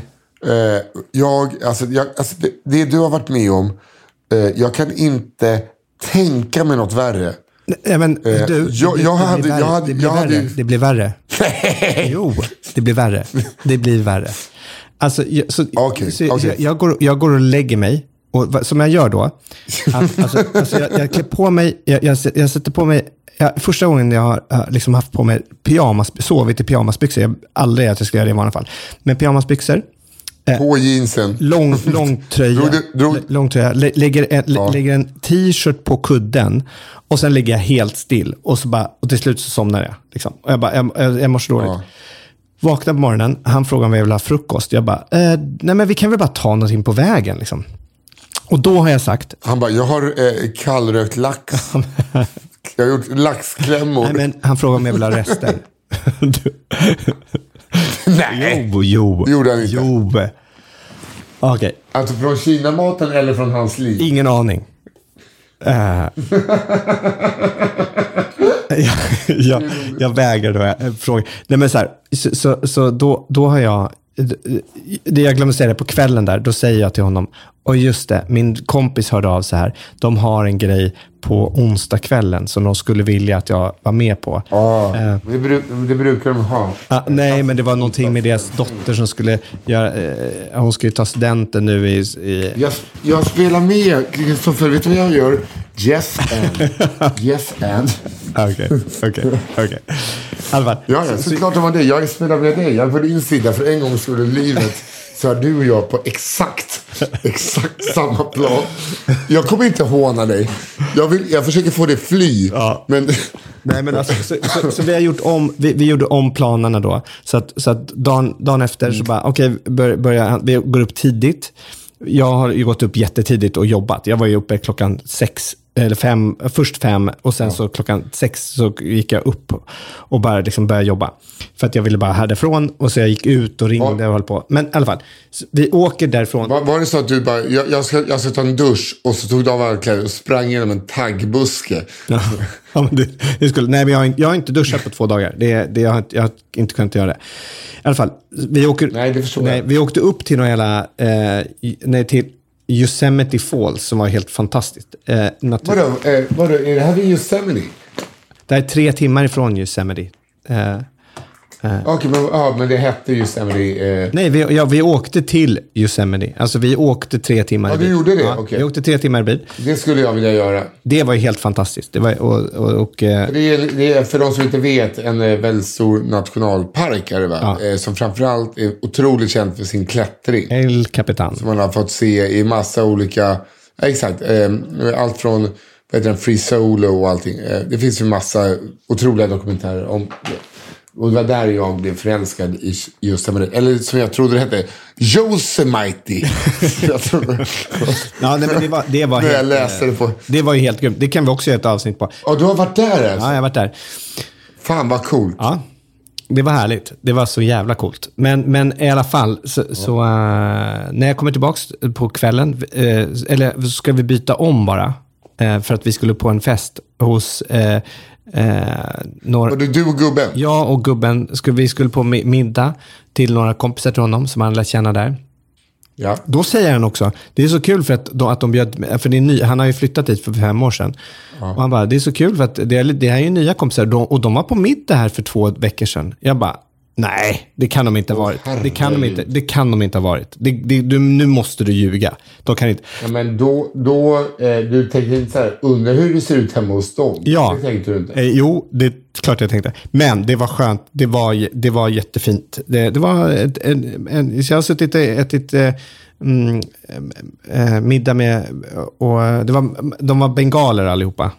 Det du har varit med om, jag kan inte tänka mig något värre. Nej, men du, det blir värre. Jo, det blir värre. Det blir värre. Alltså, jag går och lägger mig. Och som jag gör då, jag klär på mig, jag sätter på mig, första gången jag har liksom haft på mig sovit i pyjamasbyxor, aldrig att jag ska göra det i vanliga fall, men pyjamasbyxor, på jeansen, lång tröja, lägger en t-shirt på kudden och sen ligger jag helt still och till slut så somnar jag liksom. Och jag mår så dåligt. Vaknar på morgonen, han frågar om jag vill ha frukost. Jag bara, nej men vi kan väl bara ta någonting på vägen liksom. Och då har jag sagt... Han bara, jag har kallrökt lax. Jag har gjort laxklämmor. Nej, men han frågar om jag vill ha rester. Nej. Jo. Det gjorde han inte. Jo. Okej. Alltså från Kina-maten eller från hans liv? Ingen aning. Jag vägrar då fråga. Nej, men så här, så då har jag... Det jag glömde säga det på kvällen där, då säger jag till honom, och just det, min kompis hörde av så här, de har en grej på onsdagskvällen som de skulle vilja att jag var med på. Det brukar de ha. Nej, men det var någonting med deras dotter som skulle göra, hon skulle ta studenten nu i... Jag spelar med, Kristoffer, vet du vad jag gör? Yes and. Okej. Allvar. Ja, såklart det var det. Jag spelar med dig. Jag är på din sida för en gång skulle livet. Så är du och jag på exakt samma plan. Jag kommer inte håna dig. Jag försöker få dig fly. Ja. Men... Nej, men alltså, så vi har gjort om, vi gjorde om planerna då. Så att dagen efter så bara, vi går upp tidigt. Jag har ju gått upp jättetidigt och jobbat. Jag var ju uppe klockan 6 eller 5, först 5 och sen så klockan 6 så gick jag upp och bara liksom började jobba. För att jag ville bara härifrån och så jag gick ut och ringde och höll på. Men i alla fall, vi åker därifrån. Var det så att du bara, jag ska ta en dusch och så tog du av alla kläder och sprang genom en taggbuske? Ja, men det skulle, nej, men jag har inte duschat på 2 dagar. Jag har inte kunnat göra det. I alla fall, vi åkte upp till några jävla, till Yosemite Falls som var helt fantastiskt. Vadå, är det här vid Yosemite? Det är 3 timmar ifrån Yosemite. Okej, men det hette Yosemite. Nej, vi åkte till Yosemite. Alltså vi åkte 3 timmar i bil. Ja, du gjorde det? Ja, okay. Vi åkte 3 timmar i bil. Det skulle jag vilja göra. Det var ju helt fantastiskt. Det var, det är för de som inte vet en väldigt stor nationalpark är det väl? Ja. Som framförallt är otroligt känd för sin klättring. El Capitan. Som man har fått se i massa olika... Exakt. Allt från Free Solo och allting. Det finns ju massa otroliga dokumentärer om det. Och det var där jag blev förälskad i just det. Eller som jag trodde det hette, Yosemite. Ja, nej, men det var när jag helt, läste det på. det var ju helt grymt. Det kan vi också göra ett avsnitt på. Ja, du har varit där alltså? Ja, jag har varit där. Fan vad coolt. Ja, det var härligt. Det var så jävla coolt. Men i alla fall, så när jag kommer tillbaka på kvällen, eller så ska vi byta om bara, för att vi skulle på en fest hos några... Var det du och gubben? Jag och gubben, vi skulle på middag till några kompisar till honom som han lät känna där. Ja. Då säger han också, det är så kul för att de bjöd, för det är han har ju flyttat dit för 5 år sedan. Ja. Och han bara, det är så kul för att det här är ju nya kompisar och de var på middag här för 2 veckor sedan. Jag bara, nej, det kan de inte ha varit. Det kan de inte ha varit. Nu måste du ljuga. De kan inte. Ja, men då du tänkte inte så här, undra hur det ser ut hemma hos dem. Ja. Det tänkte du inte. Jo, det är klart jag tänkte. Men det var skönt. Det var jättefint. Det var så jag har suttit och ätit middag med, och de var bengaler allihopa.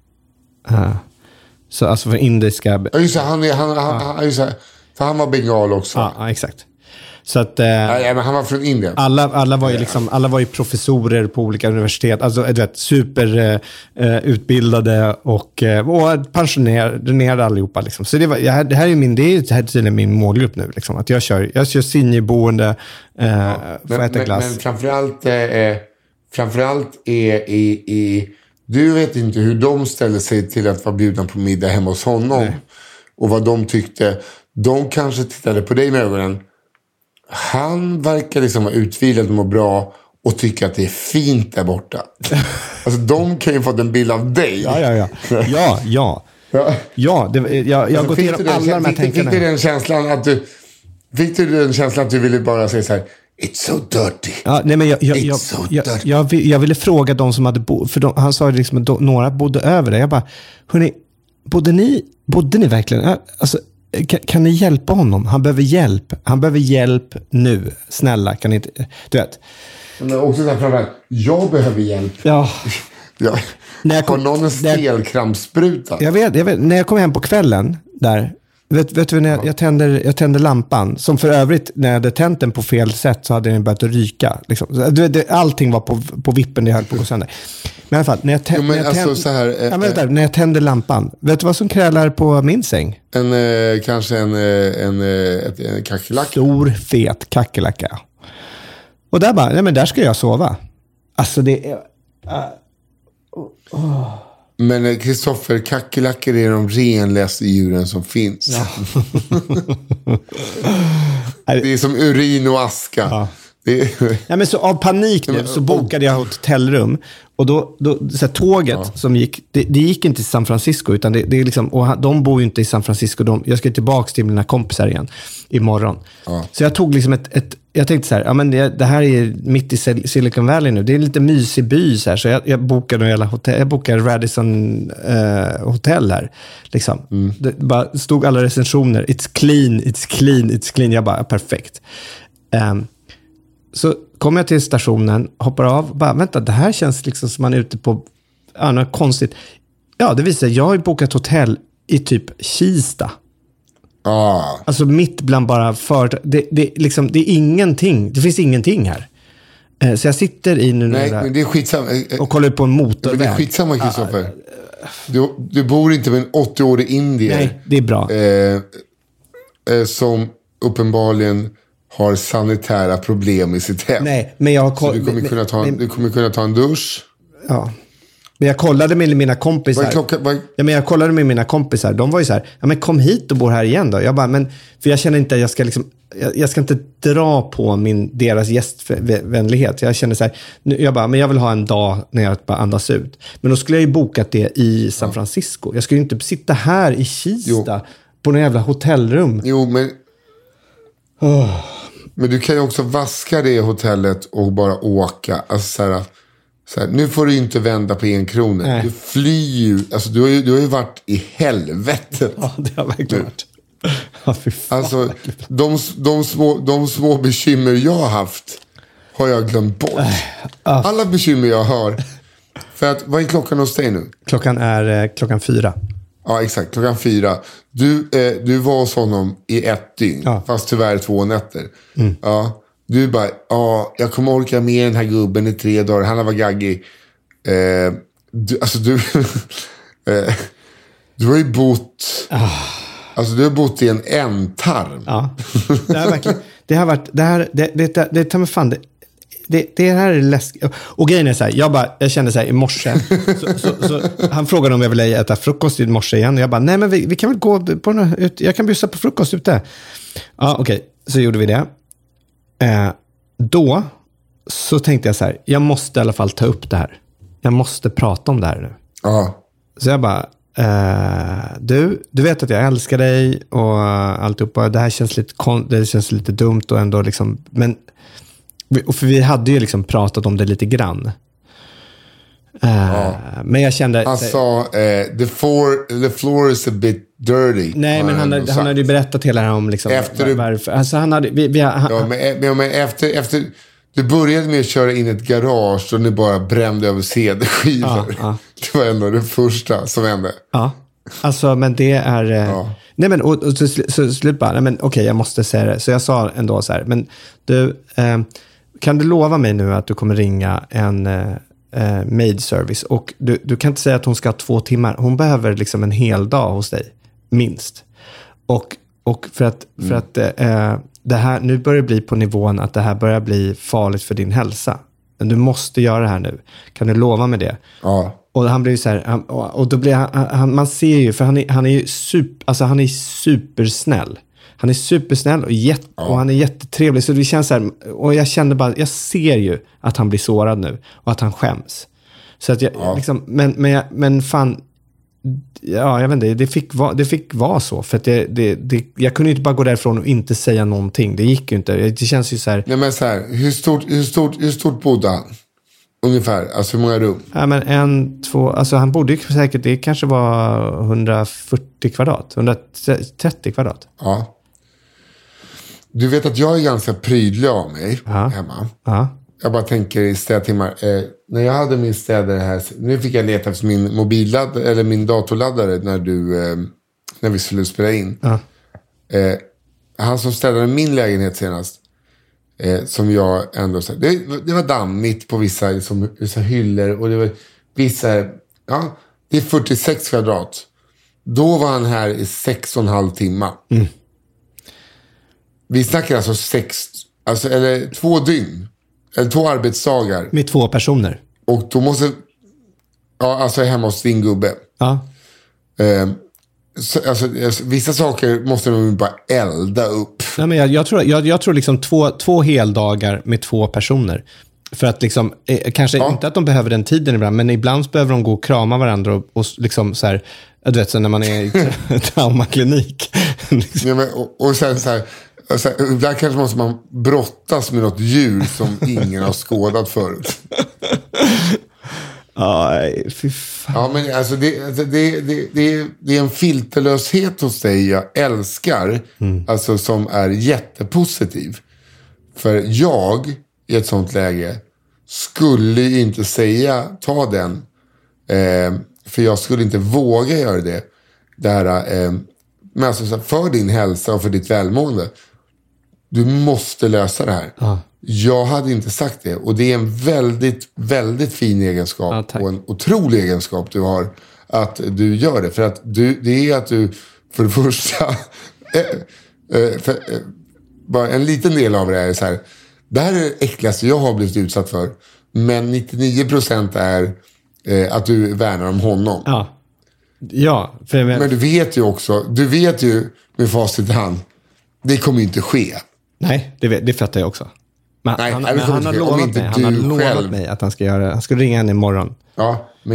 Så alltså för indiska. Ja, just det, han var bengal också. Ja, exakt. Så att men han var från Indien. alla var ju liksom, alla var ju professorer på olika universitet, alltså du vet, super utbildade och pensionerade allihopa liksom. Så det här är tydligen min målgrupp nu liksom, att jag kör sinjeboende, får äta glass. Men framförallt är du vet inte hur de ställer sig till att vara bjudna på middag hemma hos honom. Nej. Och vad de tyckte. De kanske tittade på dig med ögonen. Han verkar liksom vara utvilad och må bra och tycka att det är fint där borta. Alltså de kan ju få en bild av dig. Ja. Jag har gått igenom alla de här tänkarna. Fick du den känslan att du ville bara säga så här, it's so dirty. Ja, nej, men jag ville fråga de som hade för han sa liksom att några bodde över det. Jag bara, hörni, bodde ni verkligen? Alltså, kan ni hjälpa honom? Han behöver hjälp nu. Snälla, kan ni inte, du vet. Men också där framförallt, jag behöver hjälp. Ja. Har någon en stelkrampsspruta? Jag vet, när jag kom hem på kvällen där, vet du, när jag tänder lampan, som för övrigt, när jag hade tänt den på fel sätt så hade den börjat ryka. Liksom. Allting var på vippen, det höll på att gå sönder. Men i alla fall, när jag tänder lampan, vet du vad som krälar på min säng? Kanske en kackerlacka. Stor, fet kackerlacka. Och där bara, nej men där ska jag sova. Alltså det är... Men Kristoffer, kackerlackor är de renligaste djuren som finns. Ja. Det är som urin och aska. Ja. Ja, men så av panik nu så bokade jag hotellrum. Och då så här, tåget som gick, det gick inte till San Francisco, utan det är liksom, och de bor ju inte i San Francisco. Jag ska tillbaka till mina kompisar igen imorgon. Ja. Så jag tog liksom jag tänkte så här, ja men det här är mitt i Silicon Valley nu. Det är en lite mysig by så här, så jag bokade hela hotell. Jag bokade Radisson hotell här liksom. Det bara stod alla recensioner. It's clean. Jag bara, perfekt. Så kommer jag till stationen, hoppar av, bara vänta, det här känns liksom som man är ute på något konstigt. Ja, det visar, jag har ju bokat hotell i typ Kista. Alltså mitt bland bara det är ingenting, det finns ingenting här. Så jag sitter i nu men det är skitsamma. Och kollar på en motorväg. Men det är skitsamma, Kristoffer. Du bor inte med en 80-årig indier. Nej, det är bra. Som uppenbarligen har sanitära problem i sitt hem. Nej, men så du kommer kunna ta en dusch. Ja. Men jag kollade med mina kompisar. Jag kollade med mina kompisar. De var ju så här, ja men kom hit och bor här igen då. Jag bara, för jag känner inte att jag ska liksom, jag ska inte dra på deras gästvänlighet. Jag känner så här, men jag vill ha en dag när jag bara andas ut. Men då skulle jag ju bokat det i San Francisco. Jag skulle ju inte sitta här i Kista på någon jävla hotellrum. Jo, men men du kan ju också vaska det hotellet och bara åka. Alltså så här, nu får du inte vända på 1 krona. Nej. Du flyr ju. Alltså du har ju varit i helvetet. Ja, det har verkligen varit. Ja, fy fan. Alltså de små bekymmer jag har haft har jag glömt bort. Alla bekymmer jag har. För att, vad är klockan hos dig nu? Klockan är 4. Ja, exakt. 4:00. Du var hos honom i 1 dygn. Fast tyvärr 2 nätter. Ja. Du bara, jag kommer orka med den här gubben i 3 dagar. Han var gaggig. Du har ju bott... Alltså du har bott i en ändtarm. Ja. Det här verkligen... Det har varit... Det tar mig fan... Det här är läskigt. Och grejen är så här, jag kände så här i morse. Så han frågade om jag ville äta frukost i morse igen. Och jag bara, nej men vi kan väl gå på jag kan bjussa på frukost ute. Ja, okej. Så gjorde vi det. Då så tänkte jag så här, jag måste i alla fall ta upp det här. Jag måste prata om det här nu. Ja. Så jag bara, du vet att jag älskar dig och alltihopa. Det här känns lite dumt och ändå liksom, men för vi hade ju liksom pratat om det lite grann. Men jag kände... Han sa, the floor is a bit dirty. Nej, men han hade ju berättat hela det här om liksom, varför. Alltså han hade... men efter... Du började med att köra in ett garage och ni bara brände över CD-skivor. Det var ändå det första som hände. Ja, alltså men det är... Nej men och så slut bara, nej men okej, jag måste säga det. Så jag sa ändå så här, men du... kan du lova mig nu att du kommer ringa en maid service och du kan inte säga att hon ska ha 2 timmar. Hon behöver liksom en hel dag hos dig, minst. Och för att det här nu börjar bli på nivån att det här börjar bli farligt för din hälsa. Men du måste göra det här nu. Kan du lova mig det? Ja. Och han blir ju så här, och då blir han man ser ju, för han är ju han är supersnäll. Han är supersnäll och han är jättetrevlig. Så det känns så här, och jag kände bara, jag ser ju att han blir sårad nu och att han skäms. Så att jag liksom, men fan, ja, jag vet inte, det fick vara så. För att jag kunde ju inte bara gå därifrån och inte säga någonting. Det gick ju inte. Det känns ju så här. Nej, men så här, hur stort bodde han? Ungefär, alltså hur många rum? Ja, men 1, 2, alltså han bodde ju säkert, det kanske var 140 kvadrat, 130 kvadrat. Ja. Du vet att jag är ganska prydlig av mig hemma. Jag bara tänker i städtimmar. När jag hade min städare här, nu fick jag leta efter min mobilladdare eller min datorladdare när vi skulle spela in. Han som städade min lägenhet senast, som jag ändå så det var dammigt på vissa hyllor och det var vissa, det är 46 kvadrat. Då var han här i 6,5 timmar. Vi snackar alltså eller 2 dygn. Eller 2 arbetsdagar. Med 2 personer. Och då måste... Ja, alltså hemma hos din gubbe. Ja. Alltså, vissa saker måste de bara elda upp. Nej, men jag tror liksom 2 heldagar med 2 personer. För att liksom... kanske inte att de behöver den tiden ibland. Men ibland behöver de gå och krama varandra. Och liksom så här... Du vet, så när man är i traumaklinik. Liksom. Ja, men, och sen så här... Alltså, där kanske måste man brottas med något djur som ingen har skådat förut. Aj, fy fan. Ja, men alltså det är en filterlöshet hos dig jag älskar. Alltså som är jättepositiv. För jag i ett sånt läge skulle ju inte säga ta den. För jag skulle inte våga göra det. Men alltså för din hälsa och för ditt välmående. Du måste lösa det här. Jag hade inte sagt det. Och det är en väldigt, väldigt fin egenskap. Och en otrolig egenskap du har. Att du gör det. För att det är att du för det första... bara en liten del av det är så här. Det här är det äckligaste jag har blivit utsatt för. Men 99% är att du värnar om honom. Ja. Men du vet ju med facit i hand. Det kommer ju inte ske. Nej, det fattar jag också. Men han har lovat mig att han ska göra det. Han ska ringa henne imorgon. Ja, men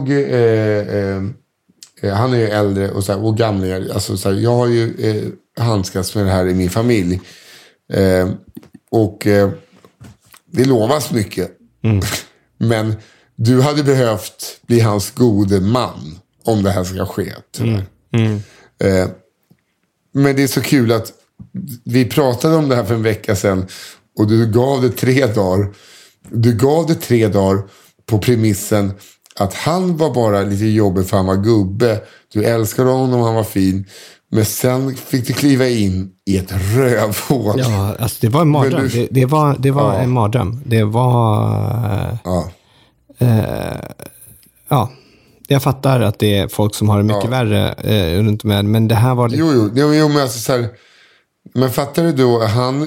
han är ju äldre och gamlingar. Alltså, så här, jag har ju handskats med det här i min familj. Det lovas mycket. Men du hade behövt bli hans gode man om det här ska ske. Men det är så kul att vi pratade om det här för en vecka sedan och du gav det 3 dagar. Du gav det 3 dagar på premissen att han var bara lite jobbig för han var gubbe. Du älskade honom, han var fin. Men sen fick du kliva in i ett rövhål. Ja, alltså det var en mardröm. Det var en mardröm. Det var... jag fattar att det är folk som har det mycket värre runt med. Men det här var... Jo, men alltså så här... Men fattar du då,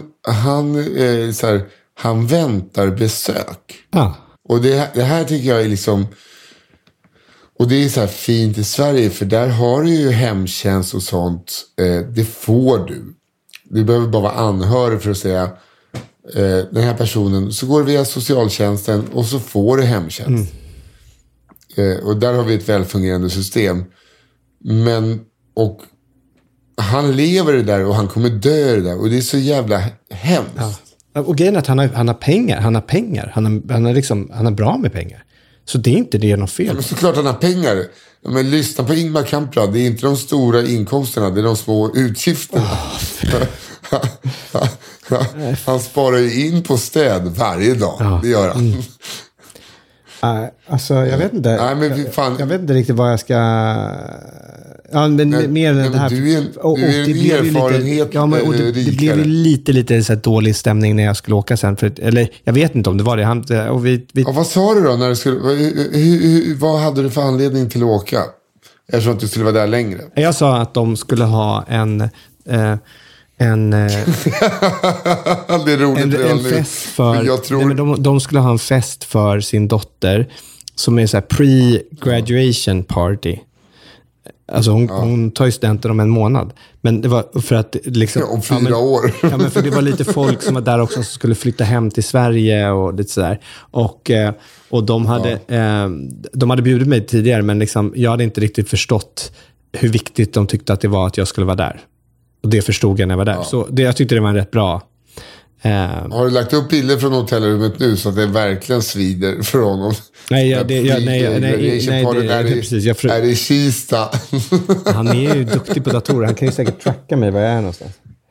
han väntar besök. Ja. Och det här tycker jag är liksom... Och det är så här fint i Sverige, för där har du ju hemtjänst och sånt. Det får du. Du behöver bara vara anhörig för att säga den här personen. Så går det via socialtjänsten och så får du hemtjänst. Och där har vi ett välfungerande system. Och han lever det där och han kommer dö det där. Och det är så jävla hemskt. Ja. Och grejen är att han har pengar. Han har bra med pengar. Så det är inte det något fel. Ja, men såklart han har pengar. Men lyssna på Ingmar Kamprad. Det är inte de stora inkomsterna. Det är de små utgifterna. Han sparar ju in på städ varje dag. Ja. Det gör han. Alltså jag vet inte. Nej, men jag vet inte riktigt vad jag ska... Ja, men mer än det här. Du är en erfarenhet. Det blev ju lite så här dålig stämning när jag skulle åka sen. Eller jag vet inte om det var det. Ja, vad sa du då när du skulle... vad hade du för anledning till att åka? Eftersom att du skulle vara där längre. Jag sa att de skulle ha en fest för... De skulle ha en fest för sin dotter som är så här pre-graduation party. Alltså hon tar ju studenten om en månad. Men det var för att liksom... om 4 år. Ja, men för det var lite folk som var där också som skulle flytta hem till Sverige och lite sådär. Och de hade bjudit mig tidigare, men liksom, jag hade inte riktigt förstått hur viktigt de tyckte att det var att jag skulle vara där. Och det förstod jag när jag var där. Så jag tyckte det var en rätt bra... Har du lagt upp bilder från hotellrummet nu så att det verkligen svider för honom? Nej, precis. Är det Kista? Han är ju duktig på datorer. Han kan ju säkert tracka mig var jag är någonstans.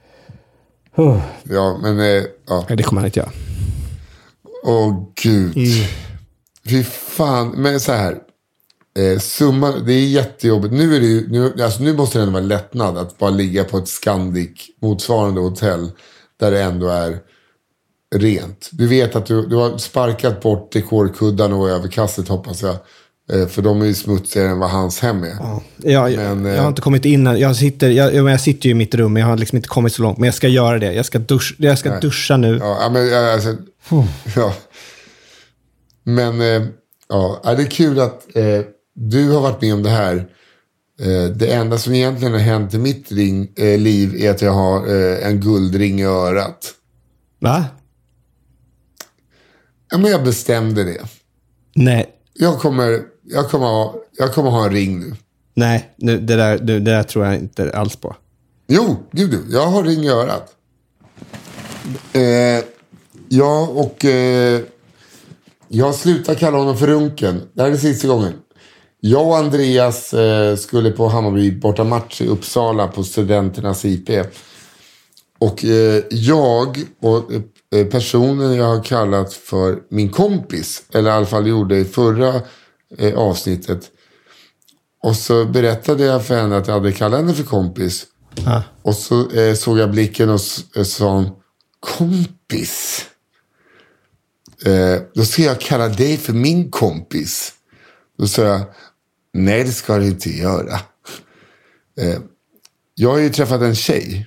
Ja, men... Det kommer han inte göra. Åh, gud. Fy fan. Men så här. Summan, det är jättejobbigt. Nu är det ju... Nu måste det ändå vara lättnad att bara ligga på ett Scandic motsvarande hotell där det ändå är rent. Du vet att du har sparkat bort dekorkuddarna och överkastet, hoppas jag. För de är ju smutsigare än vad hans hem är. Ja. Jag har inte kommit in. Jag sitter ju i mitt rum, men jag har liksom inte kommit så långt. Men jag ska göra det. Jag ska duscha nu. Ja, men alltså, ja. Men det är kul att du har varit med om det här. Det enda som egentligen har hänt i mitt liv är att jag har en guldring i örat. Va? Ja, men jag bestämde det. Nej. Jag kommer ha en ring nu. Nej, det där tror jag inte alls på. Jo, gud, jag har ring i örat. Jag slutar kalla honom för Runken. Det här är sista gången. Jag och Andreas skulle på Hammarby borta match i Uppsala på studenternas IP. Och jag och personen jag har kallat för min kompis, eller i alla fall gjorde i förra avsnittet. Och så berättade jag för henne att jag hade kallat henne för kompis. Och så såg jag blicken och sa kompis. Då ska jag kalla dig för min kompis. Då sa jag, nej det ska du inte göra. Jag har ju träffat en tjej.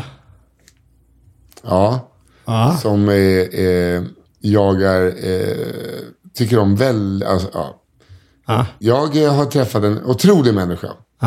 Som tycker om väl. Alltså, jag har träffat en otrolig människa.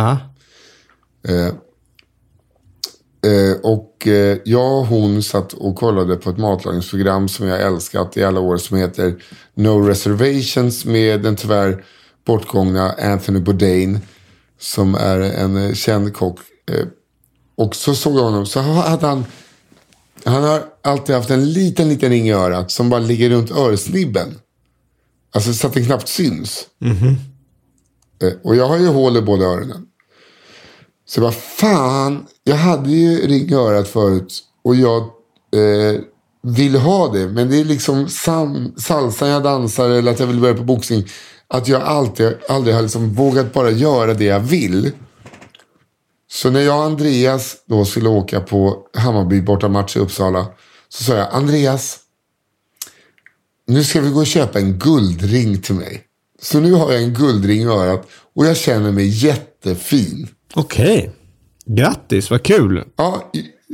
Och jag och hon satt och kollade på ett matlagningsprogram som jag älskat i alla år, som heter No Reservations, med den tyvärr bortgångna Anthony Bourdain, som är en känd kock. Och så såg jag honom, så hade han har alltid haft en liten ring i örat som bara ligger runt örsnibben. Alltså så att den knappt syns. Och jag har ju hål i båda öronen. Så jag bara, fan, jag hade ju ring i örat förut. Och jag vill ha det. Men det är liksom salsan jag dansar eller att jag vill börja på boxning. Att jag aldrig har liksom vågat bara göra det jag vill. Så när jag och Andreas då skulle åka på Hammarby borta match i Uppsala. Så sa jag, Andreas, nu ska vi gå och köpa en guldring till mig. Så nu har jag en guldring i örat och jag känner mig jättefin. Okej. Grattis, vad kul. Ja,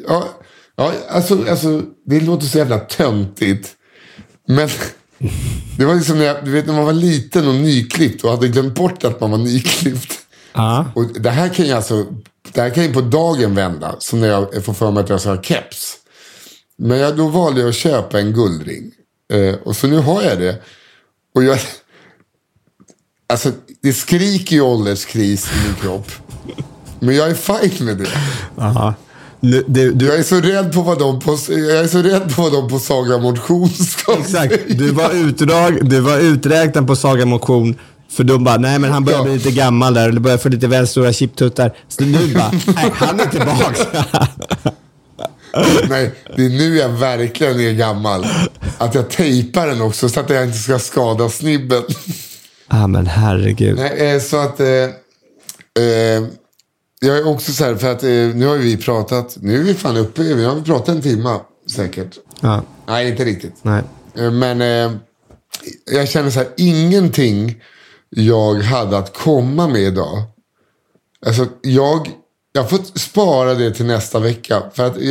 alltså det låter så jävla töntigt. Men det var liksom när man var liten och nyklippt och hade glömt bort att man var nyklippt. Och det här kan ju på dagen vända. Som när jag får för mig att jag ska ha keps. Men då valde jag att köpa en guldring. Och så nu har jag det. Och alltså det skriker ju ålderskris i min kropp. Men jag är fine med det. Aha. Jag är så rädd på vad de på Saga Motion ska. Exakt, du var uträknad på Saga Motion. För de bara, nej men han börjar bli lite gammal där. Eller börjar få lite väl stora chiptuttar. Så nu bara, nej han är tillbaka. Nej, det är nu jag verkligen är gammal. Att jag tejpar den också så att jag inte ska skada snibben. Men herregud. Nej, så att jag är också så här, för att nu har vi pratat, nu är vi fan uppe, vi har pratat en timme säkert. Ja. Nej, inte riktigt. Nej. Men jag känner så här, ingenting jag hade att komma med idag. Alltså jag har fått spara det till nästa vecka. För att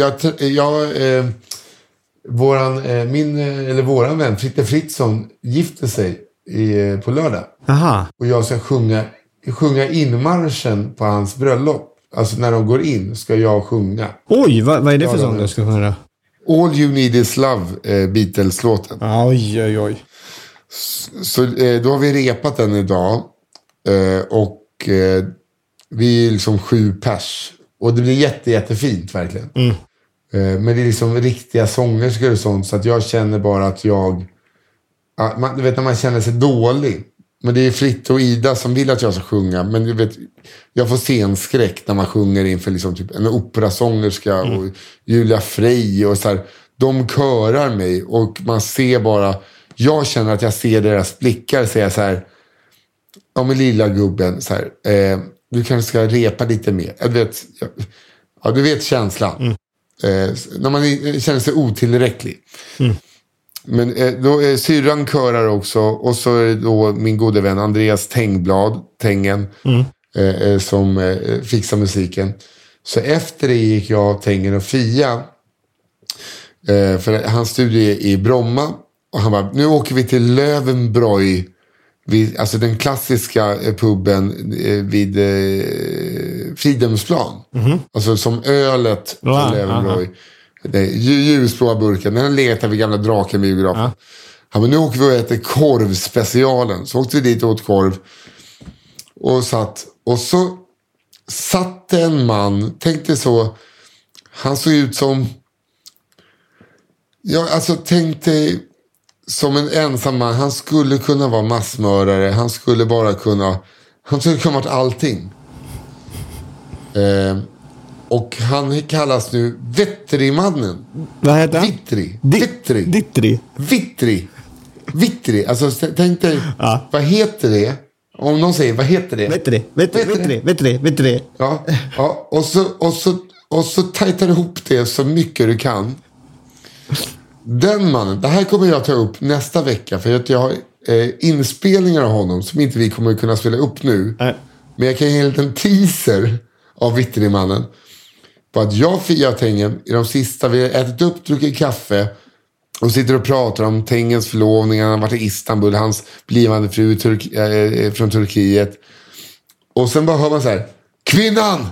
våran vän Fritte Fritzson gifte sig på lördag. Aha. Och jag ska sjunga inmarschen på hans bröllop. Alltså när de går in ska jag sjunga. Oj, vad är det för sång du ska sjunga? All You Need Is Love, Beatles-låten. Oj. Så då har vi repat den idag. Och vi är liksom 7 pers. Och det blir jättefint verkligen. Men det är liksom riktiga sångerskor och sånt. Så att jag känner bara att du vet när man känner sig dålig. Men det är Fritte och Ida som vill att jag ska sjunga. Men du vet, jag får scenskräck när man sjunger inför liksom typ en operasångerska och Julia Frey och så här. De körar mig och man ser bara, jag känner att jag ser deras blickar, säger så här, ja men lilla gubben så här, du kanske ska repa lite mer. Du vet känslan. När man känner sig otillräcklig. Men då syrran körar också. Och så är det då min gode vän Andreas Tengblad, Tengen, som fixar musiken. Så efter det gick jag, Tengen och Fia. För hans studie är i Bromma. Och han bara, nu åker vi till Löwenbräu. Alltså den klassiska puben vid Fridhemsplan. Alltså som ölet på Löwenbräu. Ljusblåa burken. Den letar vi gamla Draken-biografen. Ja, men nu åker vi och äter korvspecialen. Så åkte vi dit och åt korv. Och så satt en man. Tänkte så. Han såg ut som. Tänkte som en ensam man. Han skulle kunna vara massmördare. Han skulle kunna varit allting. Och han kallas nu Vettrimannen. Vad heter han? Vittri. Alltså tänk dig, vad heter det? Om någon säger, vad heter det? Vittri. Ja. Och så tajtar du ihop det så mycket du kan. Den mannen, det här kommer jag ta upp nästa vecka. För att jag har inspelningar av honom som inte vi kommer kunna spela upp nu. Men jag kan ge en liten teaser av Vittrimannen. På att jag och Fia Tengen i de sista, vi har ätit upp, druckit kaffe och sitter och pratar om Tengens förlovning. Han har varit i Istanbul, hans blivande fru från Turkiet. Och sen bara hör man så här, Kvinnan!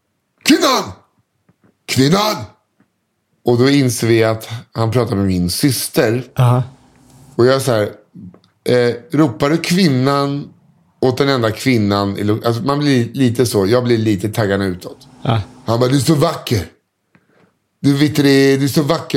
Och då inser vi att han pratar med min syster. Och jag så här, ropar du kvinnan åt den enda kvinnan? Alltså man blir lite så, jag blir lite taggad utåt. Han bara, du är så vacker. Du är så vacker.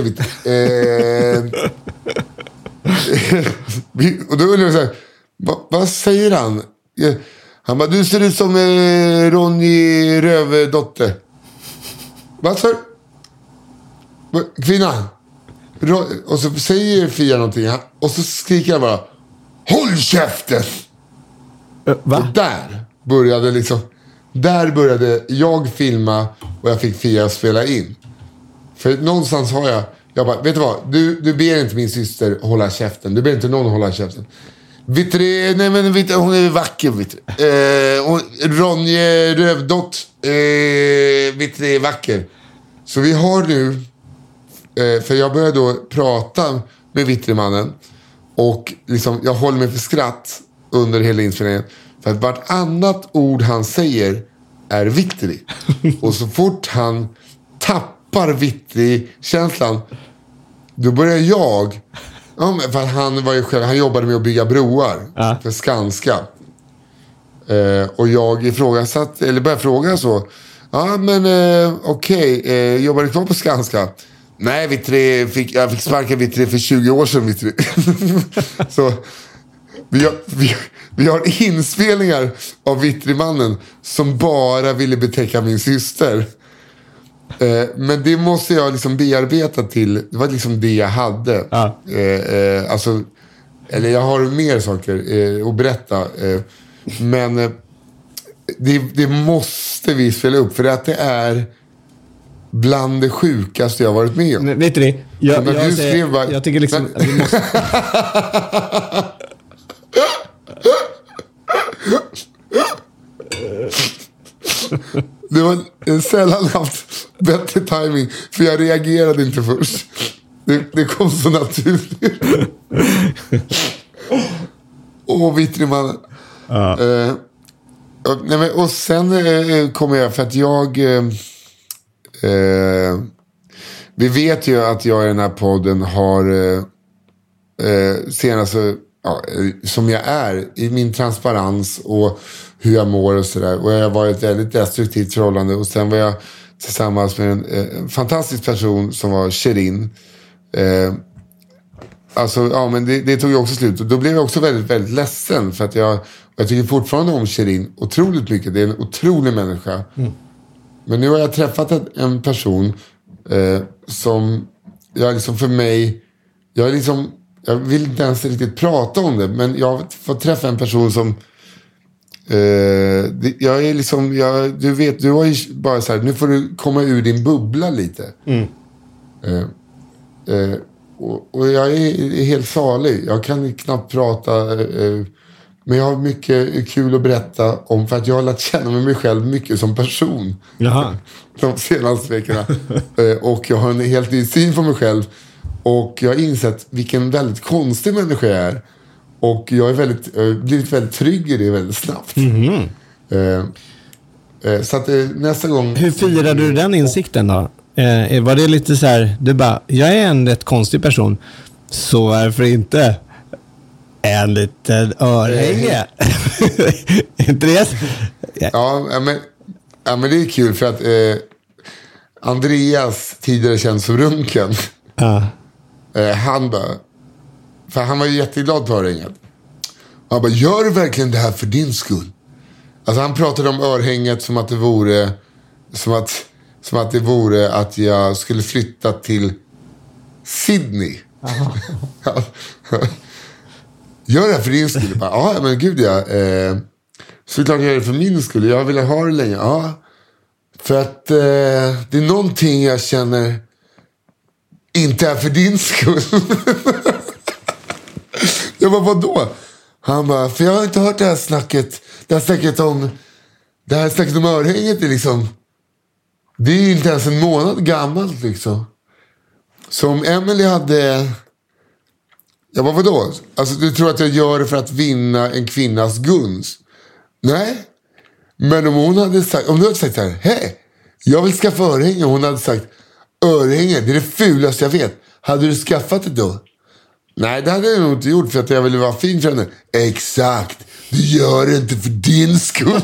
Och då undrar jag så här, vad säger han? Han bara, du ser ut som Ronny Rövdotter. Vad sa du? Kvinna. Och så säger Fia någonting. Och så skriker jag bara, håll käften! Va? Och där började jag filma och jag fick Fia spela in. För någonstans har jag bara, vet du vad? Du ber inte min syster hålla käften. Du ber inte någon hålla käften. Vittre, nej men Vittre, hon är vacker, Vittre. Ronje Rövdott, Vittre är vacker. Så vi har nu, för jag började då prata med Vittremannen. Och liksom, jag håller mig för skratt under hela inspelningen. För att vartannat ord han säger är Vittri. Och så fort han tappar Vittri-känslan, då börjar jag... Ja, för han jobbade med att bygga broar för Skanska. Och jag började fråga så. Ja, men okej. Jobbar du kvar på Skanska? Nej, jag fick sparka Vittri för 20 år sedan, Vittri. Så vi har inspelningar av Vittrimannen som bara ville betäcka min syster. Men det måste jag liksom bearbeta till. Det var liksom det jag hade. Alltså, eller jag har mer saker att berätta. Men det måste vi spela upp. För att det är bland det sjukaste jag har varit med om. Vet du det? Jag tycker liksom... Vi måste... Det var en sällan haft bättre timing. För jag reagerade inte först. Det kom så naturligt. Vittrimannen. Och sen kommer jag, för att vi vet ju att jag i den här podden har senaste, som jag är i min transparens och hur jag mår och sådär. Och jag har varit ett väldigt destruktivt förhållande. Och sen var jag tillsammans med en fantastisk person som var Shirin. Men det tog ju också slut. Och då blev jag också väldigt, väldigt ledsen. För att jag tycker fortfarande om Shirin otroligt mycket. Det är en otrolig människa. Men nu har jag träffat en person som jag liksom, för mig, jag vill inte ens riktigt prata om det. Men jag har fått träffa en person som jag är liksom, du vet, du har ju bara så här, nu får du komma ur din bubbla lite. Och jag är helt salig. Jag kan knappt prata, men jag har mycket kul att berätta om, för att jag har lärt känna mig själv mycket som person. Jaha. De senaste veckorna. Och jag har en helt ny syn på mig själv. Och jag har insett vilken väldigt konstig människa jag är. Och jag är blivit väldigt trygg i det väldigt snabbt. Så att nästa gång... Hur firar du den insikten då? Var det lite så här, du bara, jag är en rätt konstig person, så varför inte en liten örhänge? Inte det? Ja, men det är kul, för att Andreas, tidigare känd som Runken, han bara, för han var ju jätteglad på örhänget. Han bara, gör du verkligen det här för din skull? Alltså han pratade om örhänget som att det vore att jag skulle flytta till Sydney. Gör det här för din skull? Ja, men gud ja. Så klart jag gör det för min skull. Jag vill ha det länge. Ja. För att det är någonting jag känner inte är för din skull. Jag bara, vadå? Han bara, för jag har inte hört det här snacket. Det här snacket om örhänget är liksom, det är ju inte ens en månad gammalt liksom. Så om Emily hade... Jag bara, vadå? Alltså du tror att jag gör det för att vinna en kvinnas gunst? Nej. Men om du hade sagt så här, hej, jag vill skaffa örhänge. Och hon hade sagt, örhänge, det är det fulaste jag vet. Hade du skaffat det då? Nej, det hade jag nog inte gjort, för att jag ville vara fin för henne. Exakt. Du gör det inte för din skull.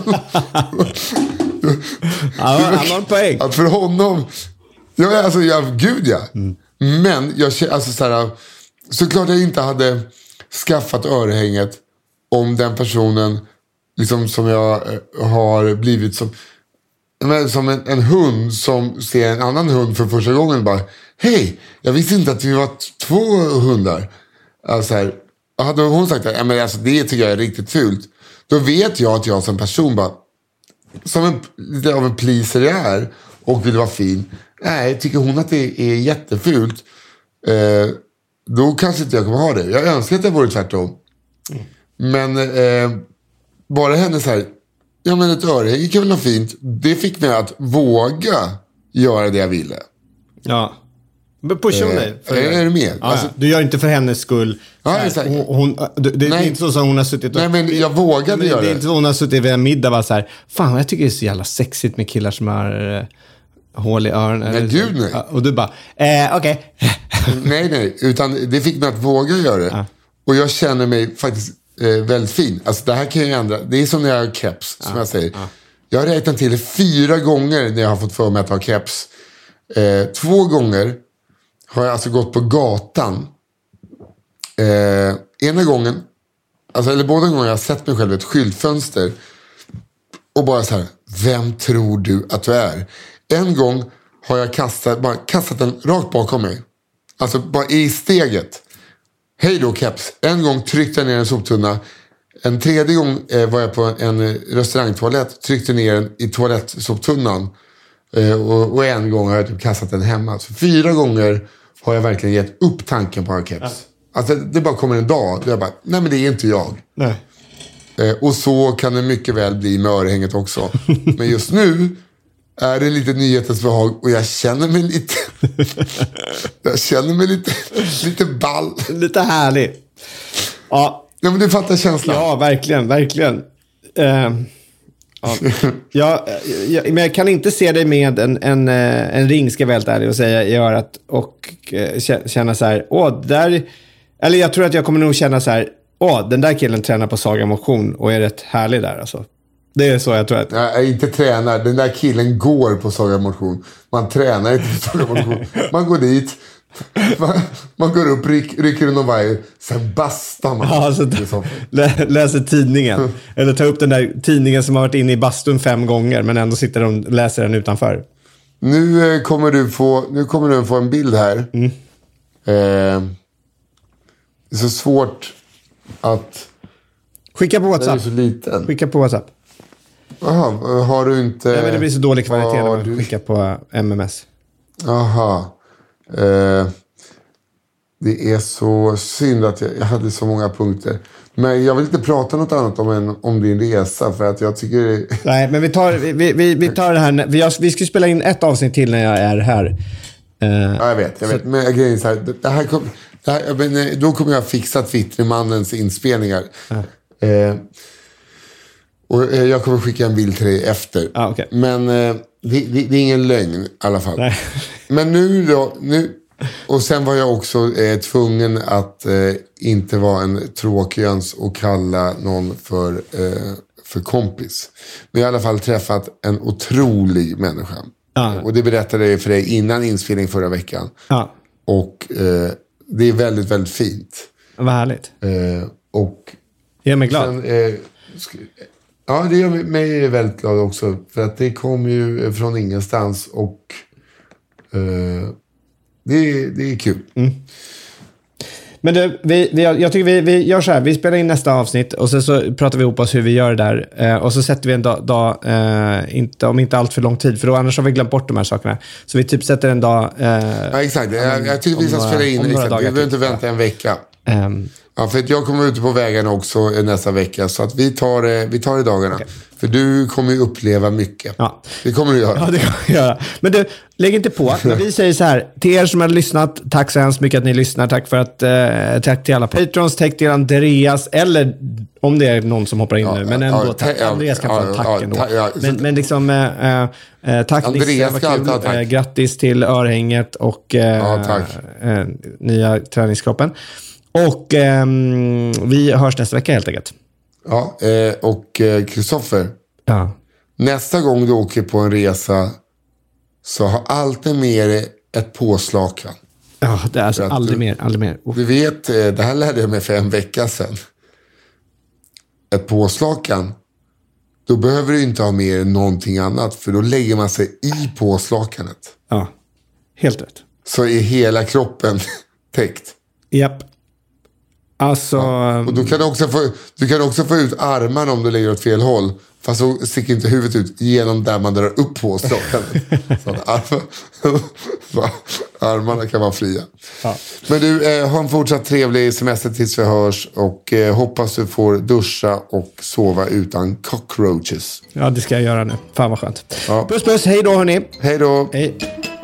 Han har en poäng. Att för honom... Gud ja. Men jag alltså så här, såklart jag inte hade skaffat örhänget om den personen liksom, som jag har blivit som en hund som ser en annan hund för första gången, bara, hej, jag visste inte att vi var 2 hundar. Alltså här, hade hon sagt att men alltså, det tycker jag är riktigt fult. Då vet jag att jag som person bara, som lite av en pleaser jag är och vill vara fin. Nej, tycker hon att det är jättefult, då kanske inte jag kommer ha det. Jag önskar att det vore tvärtom. Men bara henne så här, ja men ett örhänge kan väl vara fint. Det fick mig att våga göra det jag ville. Ja. Men pushar hon dig? Är du med? Ja, alltså, du gör inte för hennes skull. Ja, det är inte så som hon har suttit. Nej, men jag vågade göra det. Det är inte så hon har suttit vid en middag och var så här, fan jag tycker det är så jävla sexigt med killar som har hål i öronen. Men gud nej. Och du bara, okej. Nej, utan det fick mig att våga göra det. Ja. Och jag känner mig faktiskt väldigt fin. Alltså det här kan jag ändra. Det är som när jag har keps, som jag säger. Ja. Jag har räknat till 4 gånger när jag har fått för mig att ha keps. 2 gånger har jag alltså gått på gatan. Ena gången, alltså, eller båda gånger har jag sett mig själv i ett skyltfönster. Och bara så här, vem tror du att du är? En gång har jag kastat den rakt bakom mig. Alltså bara i steget. Hej då keps. En gång tryckte jag ner en soptunna. En tredje gång var jag på en restaurangtoalett. Tryckte ner den i toalettsoptunnan. Och en gång har jag typ kastat den hemma. Så 4 gånger har jag verkligen gett upp tanken på att ha keps. Ja. Alltså det bara kommer en dag då jag bara, nej men det är inte jag. Nej. Och så kan det mycket väl bli med örhänget också. Men just nu är det lite nyhetens behag och jag känner mig lite ball. Lite härlig. Ja. Ja, men du fattar känslan. Ja, verkligen. Ja. Men jag kan inte se dig med en ring, ska jag väldigt ärlig och säga, i örat och känna så här, eller jag tror att jag kommer nog känna så här, den där killen tränar på Saga Motion och är rätt härlig där alltså. Det är så jag tror att... Jag inte tränar. Den där killen går på Saga Motion. Man tränar inte på Saga Motion. Man går dit. Man går upp, rycker någon varje. Sen bastar man. Ja, alltså, läser tidningen. Eller tar upp den där tidningen som har varit inne i bastun 5 gånger. Men ändå sitter de och läser den utanför. Nu kommer du få en bild här. Det är så svårt att... Skicka på WhatsApp. Den är så liten. Skicka på WhatsApp. Jaha, har du inte... Nej, men det blir så dålig kvalitet när man skickar på MMS. Jaha. Det är så synd att jag hade så många punkter. Men jag vill inte prata något annat om din resa, för att jag tycker... Nej, men vi tar det här. Vi ska spela in ett avsnitt till när jag är här. Ja, jag vet. Men grejen är så här, då kommer jag fixa Twittermannens inspelningar. Och jag kommer skicka en bild till dig efter. Okay. Men det är ingen lögn i alla fall. Nej. Men nu. Och sen var jag också tvungen att inte vara en tråkjöns och kalla någon för kompis. Men jag har i alla fall träffat en otrolig människa. Och det berättade jag för dig innan inspelning förra veckan. Och det är väldigt, väldigt fint. Vad härligt. Och gör mig glad. Sen, ja, det gör mig väldigt glad också. För att det kom ju från ingenstans. Och det är kul. Men du, jag tycker vi gör så här. Vi spelar in nästa avsnitt. Och sen så pratar vi ihop oss hur vi gör det där. Och så sätter vi en dag om inte allt för lång tid. För då annars har vi glömt bort de här sakerna. Så vi typ sätter en dag... ja, exakt. Jag tycker vi ska spela in. Vi behöver inte vänta en vecka. Ja, för att jag kommer ute på vägarna också nästa vecka. Så att vi tar det dagarna. Okay. För du kommer ju uppleva mycket. Ja. Det kommer du göra. Ja, det kommer jag göra. Men du, lägg inte på. Vi säger så här. Till er som har lyssnat, tack så hemskt mycket att ni lyssnar. Tack för att tack till alla patrons. Tack till Andreas. Eller om det är någon som hoppar in nu. Men ändå, tack. Andreas kan få en tack ändå. Men liksom, tack Andreas Nisse. Grattis till örhänget och nya träningskroppen. Och vi hörs nästa vecka helt enkelt. Ja, och Kristoffer. Ja. Nästa gång du åker på en resa så har alltid med dig ett påslakan. Ja, det är alltså aldrig mer. Du vet, det här lärde jag mig för en vecka sedan. Ett påslakan, då behöver du inte ha med någonting annat. För då lägger man sig i påslakanet. Ja, helt rätt. så är hela kroppen täckt. Japp. Alltså... Och du kan också få ut armarna om du lägger åt fel håll. Fast så sticker inte huvudet ut genom där man drar upp på så armarna kan vara fria. Ja. Men du, ha en fortsatt trevlig semester tills vi hörs. Och hoppas du får duscha och sova utan cockroaches. Ja, det ska jag göra nu. Fan vad skönt. Ja. Puss, hej då hörni. Hej då. Hej.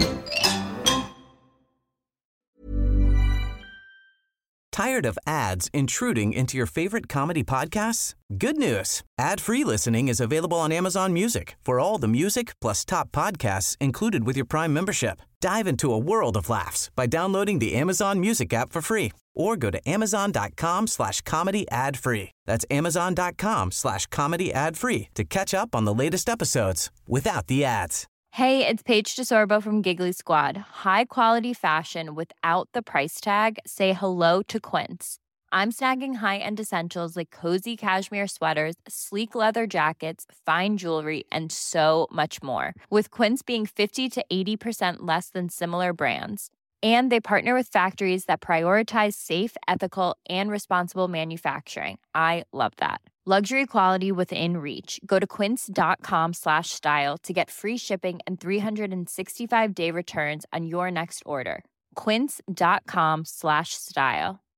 Tired of ads intruding into your favorite comedy podcasts? Good news. Ad-free listening is available on Amazon Music for all the music plus top podcasts included with your Prime membership. Dive into a world of laughs by downloading the Amazon Music app for free or go to amazon.com/comedy ad-free. That's amazon.com/comedy ad-free to catch up on the latest episodes without the ads. Hey, it's Paige DeSorbo from Giggly Squad. High quality fashion without the price tag. Say hello to Quince. I'm snagging high-end essentials like cozy cashmere sweaters, sleek leather jackets, fine jewelry, and so much more. With Quince being 50 to 80% less than similar brands. And they partner with factories that prioritize safe, ethical, and responsible manufacturing. I love that. Luxury quality within reach. Go to quince.com/style to get free shipping and 365-day returns on your next order. Quince.com/style.